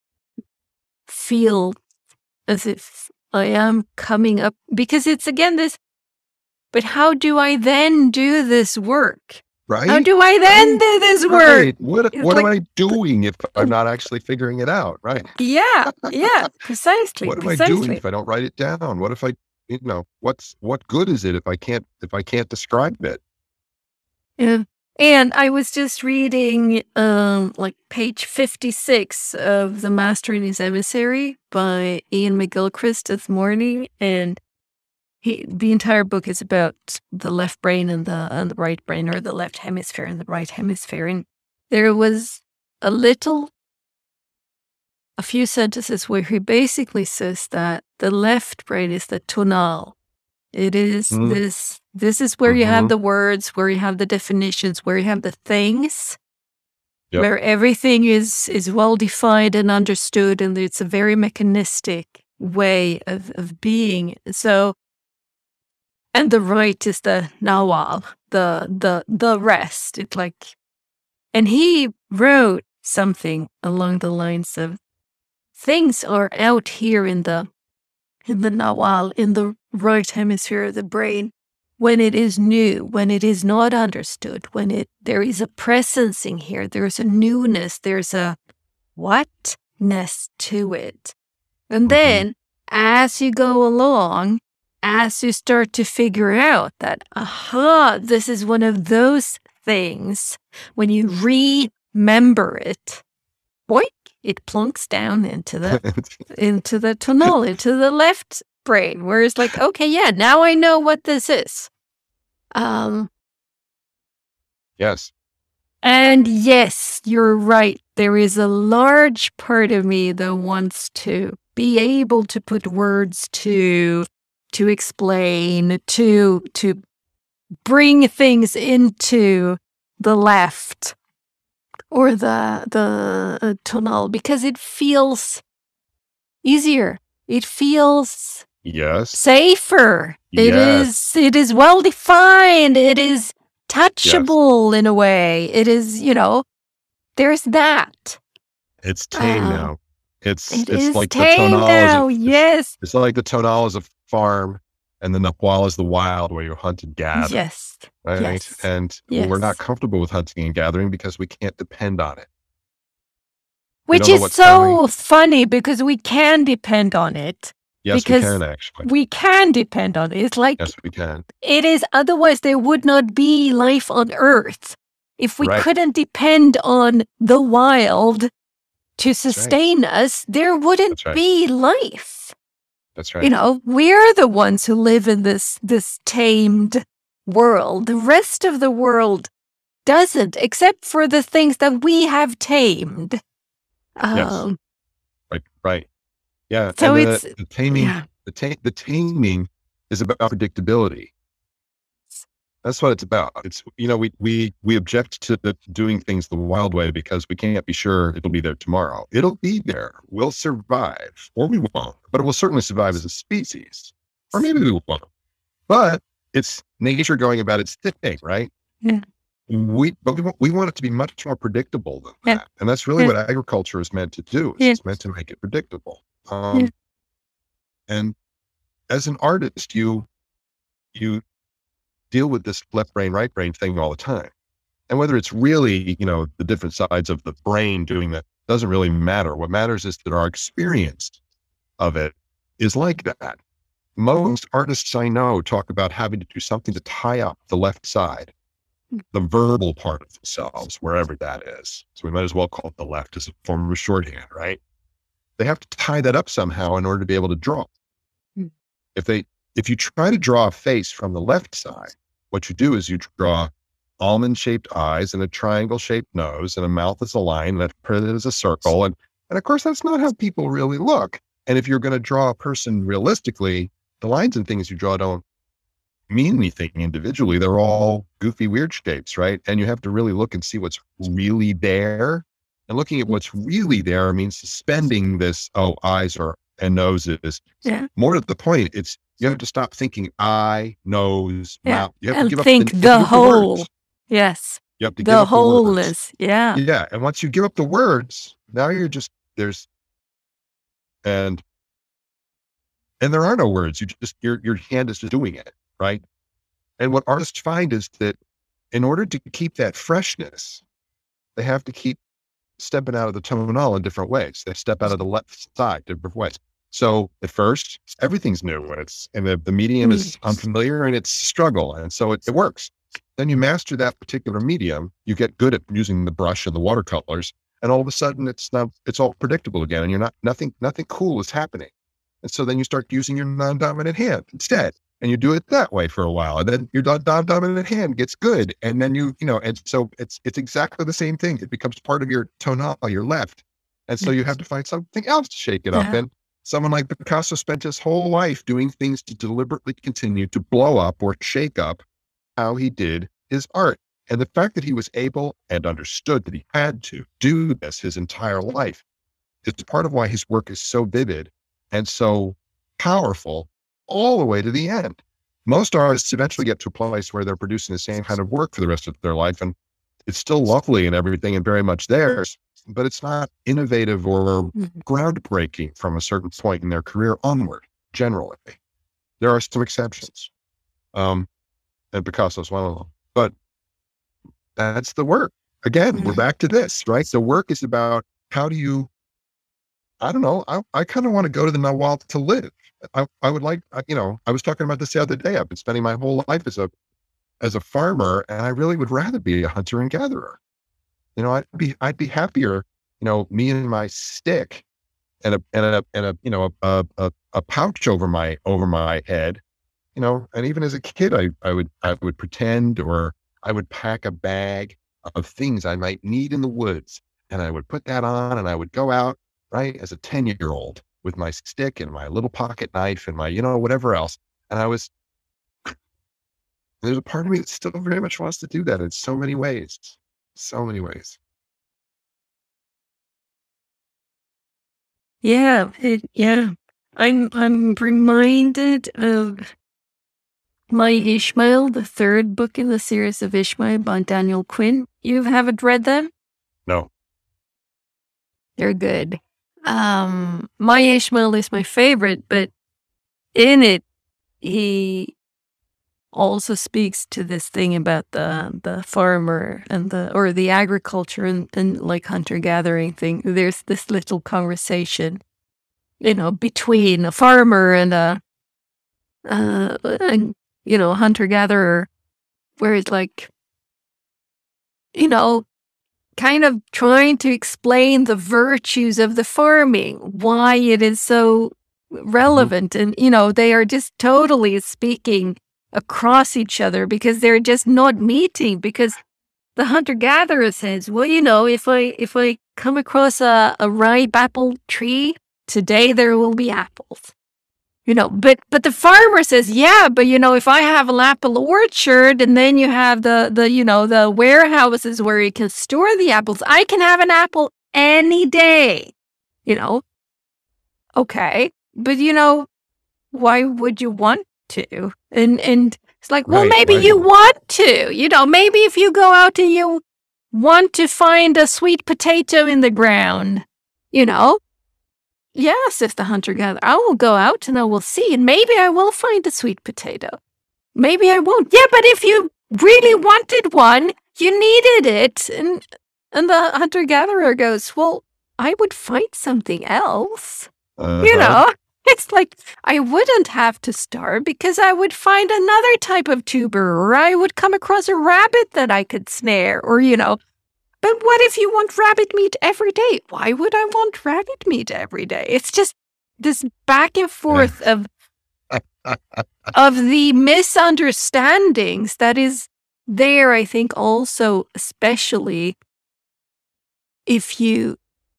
feel as if I am coming up, because it's again this, but how do I then do this work? right? How do I then do this work? Right. What am I doing if I'm not actually figuring it out? Right. Yeah, precisely. What am I doing if I don't write it down? What if what good is it if I can't describe it? Yeah. And I was just reading like page 56 of The Master and His Emissary by Ian McGilchrist this morning, and the entire book is about the left brain and the right brain, or the left hemisphere and the right hemisphere. And there was a few sentences where he basically says that the left brain is the tonal. It is this is where you have the words, where you have the definitions, where you have the things, where everything is well defined and understood, and it's a very mechanistic way of being. So, and the right is the nawal, the rest. It's like, and he wrote something along the lines of, things are out here in the nawal, in the right hemisphere of the brain, when it is new, when it is not understood, when there is a presence in here, there's a newness, there's a whatness to it. And then as you go along, as you start to figure out that, this is one of those things, when you remember it, boink, it plunks down into the tonal, into the left brain, where it's like, okay, yeah, now I know what this is. Yes. And yes, you're right. There is a large part of me that wants to be able to put words to explain, to bring things into the left or the tonal, because it feels easier. It feels safer. Yes. It is well defined. It is touchable in a way. It is, there's that. It's tame now. It's is like tame the tonal now. Yes. It's like the tonal is a farm, And the Nawal is the wild where you hunt and gather, Yes. right? Yes. And we're not Yes. comfortable with hunting and gathering because we can't depend on it. We Which don't know is what's coming. so funny because we can depend on it. Yes, we Because can actually. we can depend on it. It's like Yes, we can. it is, otherwise there would not be life on Earth. If we Right. couldn't depend on the wild to That's right. sustain us, there wouldn't That's right. be life. That's You right. know, we're the ones who live in this tamed world. The rest of the world doesn't, except for the things that we have tamed. Yes. Right. Yeah. So And it's the taming, yeah. the taming is about predictability. That's what it's about. It's, we object to doing things the wild way because we can't be sure it'll be there tomorrow. It'll be there. We'll survive, or we won't, but we'll certainly survive as a species, or maybe we won't. But it's nature going about its thing, right? Yeah. We want it to be much more predictable than Yeah. that. And that's really Yeah. what agriculture is meant to do. Yeah. It's meant to make it predictable. Yeah. And as an artist, you deal with this left brain, right brain thing all the time. And whether it's really, the different sides of the brain doing that doesn't really matter. What matters is that our experience of it is like that. Most artists I know talk about having to do something to tie up the left side, the verbal part of themselves, wherever that is. So we might as well call it the left as a form of a shorthand, right? They have to tie that up somehow in order to be able to draw. Mm. If you try to draw a face from the left side, what you do is you draw almond-shaped eyes and a triangle-shaped nose and a mouth that's a line that's printed as a circle. And of course, that's not how people really look. And if you're going to draw a person realistically, the lines and things you draw don't mean anything individually. They're all goofy, weird shapes, right? And you have to really look and see what's really there. And looking at what's really there means suspending this, eyes and noses. Yeah. More to the point, it's you have to stop thinking eye, nose, Yeah. mouth. You have And to give think up you have to the give up the whole. words. Yes. You have to give The up the words. wholeness. Yeah. Yeah. And once you give up the words, now you're just and there are no words. You just your hand is just doing it, right? And what artists find is that in order to keep that freshness, they have to keep stepping out of the tonal in different ways. They step out of the left side different ways. So at first, everything's new and the medium is unfamiliar and it's struggle. And so it works. Then you master that particular medium. You get good at using the brush and the watercolors. And all of a sudden it's all predictable again. And you're nothing cool is happening. And so then you start using your non-dominant hand instead. And you do it that way for a while. And then your non-dominant hand gets good. And then and so it's exactly the same thing. It becomes part of your tonal, your left. And so you have to find something else to shake it up. And someone like Picasso spent his whole life doing things to deliberately continue to blow up or shake up how he did his art. And the fact that he was able and understood that he had to do this his entire life is part of why his work is so vivid and so powerful all the way to the end. Most artists eventually get to a place where they're producing the same kind of work for the rest of their life. And it's still lovely and everything and very much theirs, but it's not innovative or groundbreaking from a certain point in their career onward, generally. There are some exceptions. And Picasso's one of them. But that's the work. Again, we're back to this, right? The work is about how do you, I don't know, I kind of want to go to the Nawal to live. I would like, I was talking about this the other day. I've been spending my whole life as a farmer, and I really would rather be a hunter and gatherer. I'd be happier, me and my stick and a pouch over my head, and even as a kid, I would pretend, or I would pack a bag of things I might need in the woods, and I would put that on, and I would go out, right, as a 10-year-old with my stick and my little pocket knife and my, whatever else. And there's a part of me that still very much wants to do that in so many ways. So many ways. Yeah. I'm reminded of My Ishmael, the third book in the series of Ishmael by Daniel Quinn. You haven't read them? No. They're good. My Ishmael is my favorite, but in it, he also speaks to this thing about the farmer and the agriculture and like hunter gathering thing. There's this little conversation, between a farmer and hunter gatherer, where it's like, kind of trying to explain the virtues of the farming, why it is so relevant. And, they are just totally speaking across each other because they're just not meeting, because the hunter-gatherer says, well, if I come across a ripe apple tree, today there will be apples. But the farmer says, yeah, but if I have an apple orchard and then you have the warehouses where you can store the apples, I can have an apple any day. Okay, but why would you want to? And it's like, well, maybe you want to. Maybe if you go out and you want to find a sweet potato in the ground, Yes, if the hunter-gatherer, I will go out and I will see, and maybe I will find a sweet potato. Maybe I won't. Yeah, but if you really wanted one, you needed it. And the hunter-gatherer goes, well, I would find something else. It's like, I wouldn't have to starve because I would find another type of tuber, or I would come across a rabbit that I could snare, or, But what if you want rabbit meat every day? Why would I want rabbit meat every day? It's just this back and forth of the misunderstandings that is there, I think, also, especially if you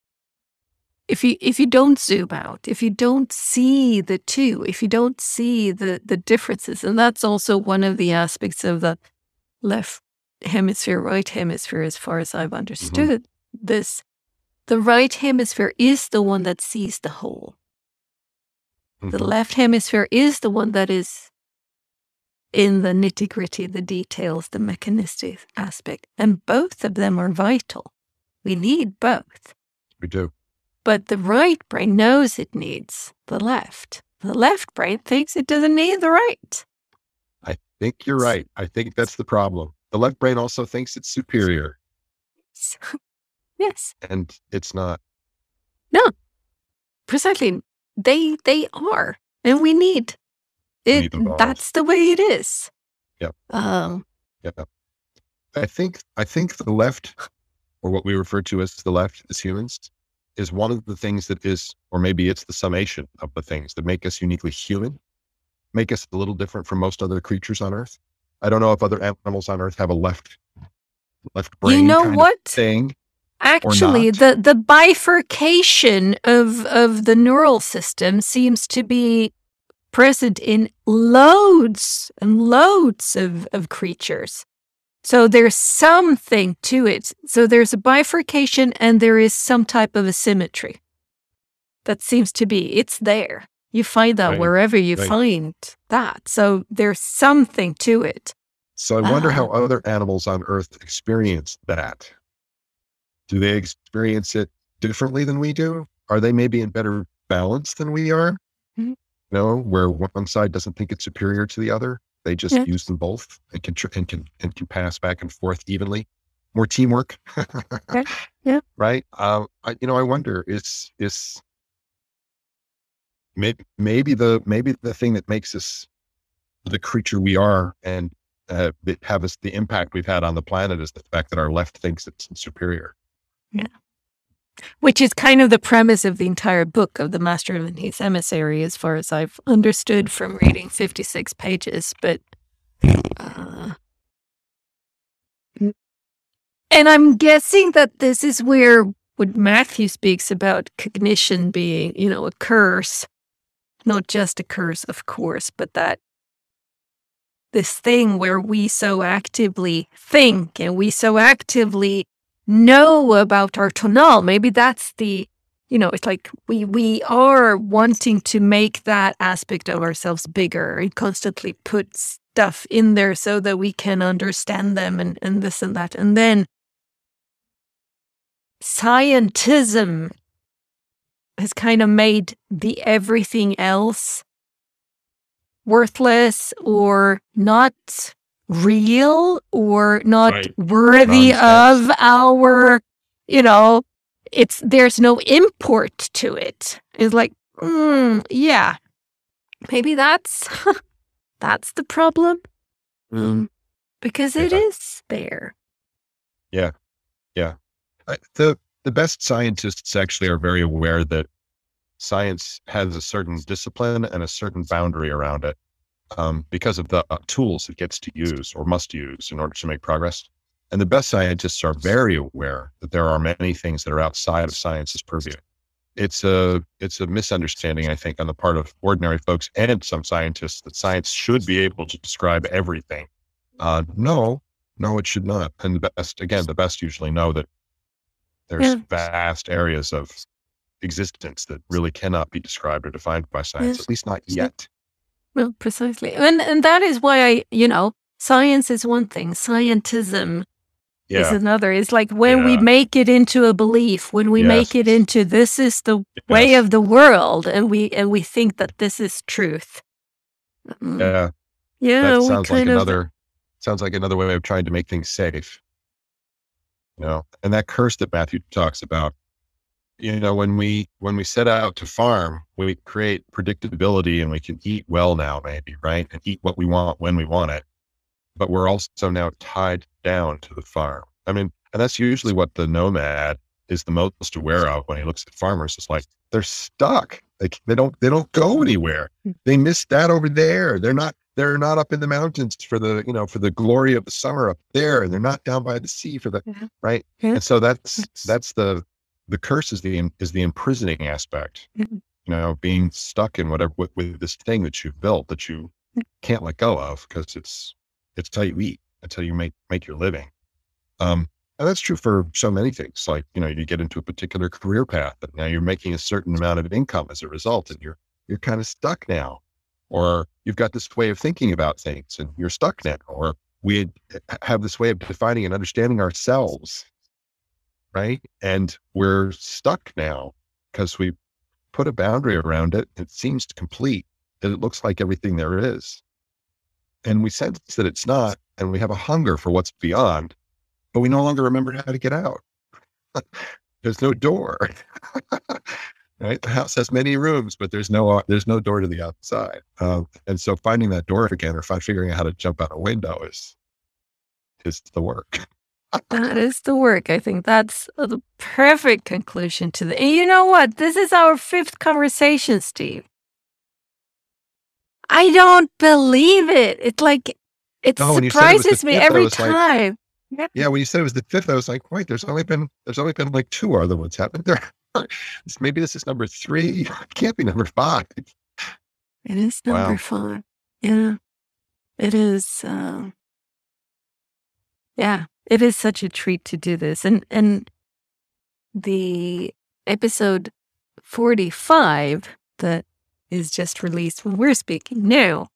don't zoom out, if you don't see the two, if you don't see the differences. And that's also one of the aspects of the left hemisphere, right hemisphere, as far as I've understood this. The right hemisphere is the one that sees the whole. The left hemisphere is the one that is in the nitty-gritty, the details, the mechanistic aspect. And both of them are vital. We need both. We do. But the right brain knows it needs the left. The left brain thinks it doesn't need the right. I think you're right. I think that's the problem. The left brain also thinks it's superior. Yes. And it's not. No. Precisely. They are. And we need it. That's the way it is. Yep. Yep. I think the left, or what we refer to as the left as humans, is one of the things that is, or maybe it's the summation of the things that make us uniquely human, make us a little different from most other creatures on Earth. I don't know if other animals on Earth have a left brain kind of thing. Actually, the bifurcation of the neural system seems to be present in loads and loads of creatures. So there's something to it. So there's a bifurcation and there is some type of asymmetry. That seems to be, it's there. You find that wherever you find that. So there's something to it. So I wonder how other animals on Earth experience that. Do they experience it differently than we do? Are they maybe in better balance than we are? Where one side doesn't think it's superior to the other. They just use them both and can pass back and forth evenly. More teamwork. Yeah. Right. I wonder is maybe the thing that makes us the creature we are and have us the impact we've had on the planet is the fact that our left thinks it's superior. Yeah. Which is kind of the premise of the entire book of The Master and His Emissary, as far as I've understood from reading 56 pages. But, and I'm guessing that this is where what Matthew speaks about cognition being, a curse, not just a curse, of course, but that this thing where we so actively think and we so actively know about our tonal. Maybe that's the, it's like we are wanting to make that aspect of ourselves bigger and constantly put stuff in there so that we can understand them and this and that. And then scientism has kind of made the everything else worthless or not real or not Right. worthy Nonsense. of our, there's no import to it. It's like, yeah, maybe that's that's the problem. Because it Yeah. is there. Yeah. Yeah. The best scientists actually are very aware that science has a certain discipline and a certain boundary around it, because of the tools it gets to use or must use in order to make progress. And the best scientists are very aware that there are many things that are outside of science's purview. It's a misunderstanding, I think, on the part of ordinary folks and some scientists that science should be able to describe everything. No, it should not. And the best usually know that there's Yeah. vast areas of existence that really cannot be described or defined by science, Yeah. at least not yet. Well, precisely. And that is why science is one thing, scientism is Yeah. another. It's like when we Yeah. make it into a belief, when we make it Yes. into this is the way Yes. of the world, and we think that this is truth. Yeah. Yeah, That we sounds like kind of another way of trying to make things safe. And that curse that Matthew talks about, when we set out to farm, we create predictability and we can eat well now, maybe, right? And eat what we want when we want it. But we're also now tied down to the farm. I mean, and that's usually what the nomad is the most aware of when he looks at farmers. It's like they're stuck. They don't go anywhere. They miss that over there. They're not up in the mountains for the glory of the summer up there. And they're not down by the sea for the right. Yeah. And so that's the curse is the imprisoning aspect. Being stuck in whatever with this thing that you've built that you can't let go of because it's how you eat, until you make your living. And that's true for so many things. Like, you get into a particular career path and now you're making a certain amount of income as a result, and you're kind of stuck now. Or you've got this way of thinking about things and you're stuck now. Or we have this way of defining and understanding ourselves, right? And we're stuck now because we put a boundary around it. It seems complete, that it looks like everything there is. And we sense that it's not, and we have a hunger for what's beyond, but we no longer remember how to get out. There's no door, right? The house has many rooms, but there's no door to the outside. And so finding that door again, or figuring out how to jump out a window is the work. That is the work. I think that's the perfect conclusion to the. And you know what? This is our 5th conversation, Steve. I don't believe it. It's like it surprises me every time. Yeah, when you said it was the 5th, I was like, wait, there's only been like 2 other ones happening there. Maybe this is number 3. It can't be number 5. It is number 5. Yeah, it is. Yeah, it is such a treat to do this, and the episode 45 that is just released when we're speaking now.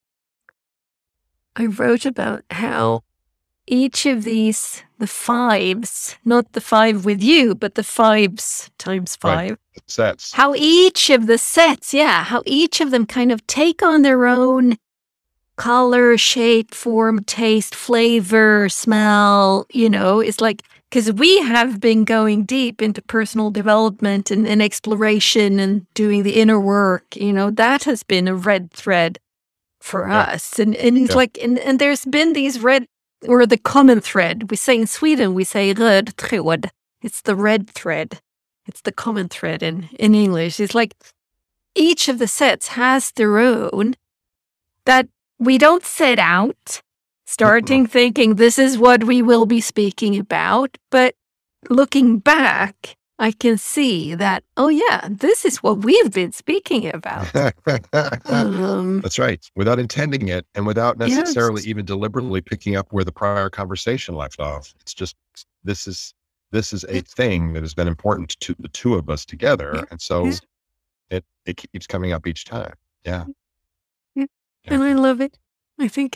I wrote about how each of these, the 5s, not the 5 with you, but the 5s times 5. Right. Sets. How each of the sets, how each of them kind of take on their own color, shape, form, taste, flavor, smell, it's like, because we have been going deep into personal development and exploration and doing the inner work, that has been a red thread for us. And it's like, and there's been these red, or the common thread. We say in Sweden, we say röd tråd. It's the red thread. It's the common thread in English. It's like each of the sets has their own that we don't set out starting thinking this is what we will be speaking about. But looking back, I can see that, oh yeah, this is what we've been speaking about. That's right. Without intending it and without necessarily even deliberately picking up where the prior conversation left off. It's just, this is a thing that has been important to the 2 of us together. And so it keeps coming up each time. Yeah. And I love it. I think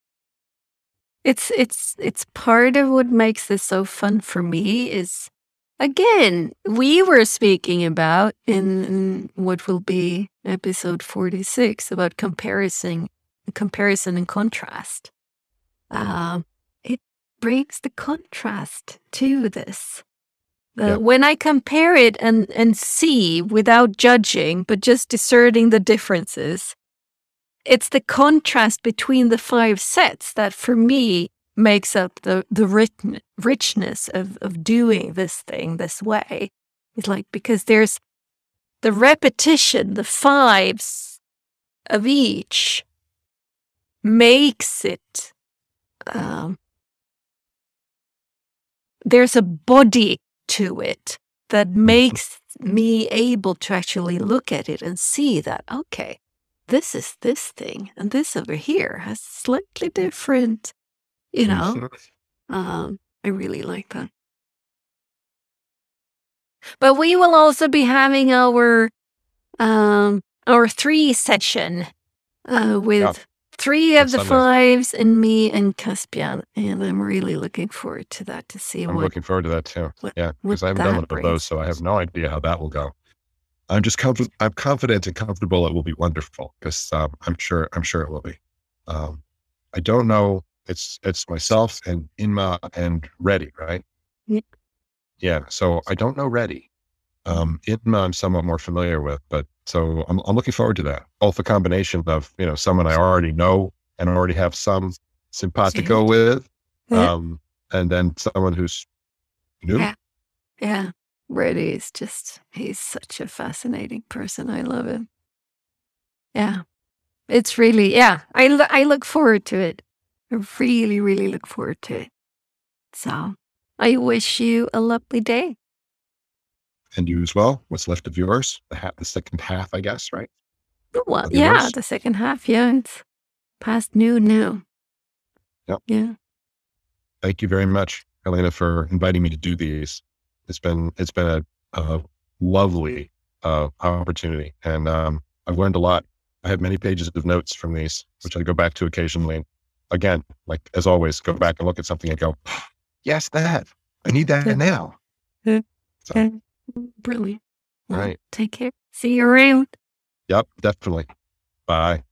it's part of what makes this so fun for me is again, we were speaking about in what will be episode 46 about comparison and contrast. It brings the contrast to this. When I compare it and see without judging, but just discerning the differences, it's the contrast between the 5 sets that for me makes up the richness of doing this thing this way. It's like, because there's the repetition, the 5s of each makes it, there's a body to it that makes me able to actually look at it and see that, okay, this is this thing, and this over here has slightly different, I really like that. But we will also be having our 3 session with 3 of the 5s and me and Caspian, and I'm really looking forward to that, to see I'm looking forward to that too. Because I haven't done one of those, so I have no idea how that will go. I'm just I'm confident and comfortable it will be wonderful, because I'm sure it will be. I don't know. It's myself and Inma and Reddy, right? Yeah. So I don't know Reddy. Inma I'm somewhat more familiar with, but so I'm looking forward to that. Both a combination of, someone I already know and already have some simpatico with, and then someone who's new. Yeah. Reddy is he's such a fascinating person. I love him. Yeah. It's really, I look forward to it. I really, really look forward to it. So I wish you a lovely day. And you as well. What's left of yours? The second half, I guess, right? Well, yeah, the second half. Yeah, it's past noon now. Yep. Yeah. Thank you very much, Helena, for inviting me to do these. It's been a lovely opportunity, and I've learned a lot. I have many pages of notes from these, which I go back to occasionally. Again, like as always, go back and look at something and go, yes, that. I need that now. So. Brilliant. Well, right. Take care. See you around. Yep, definitely. Bye.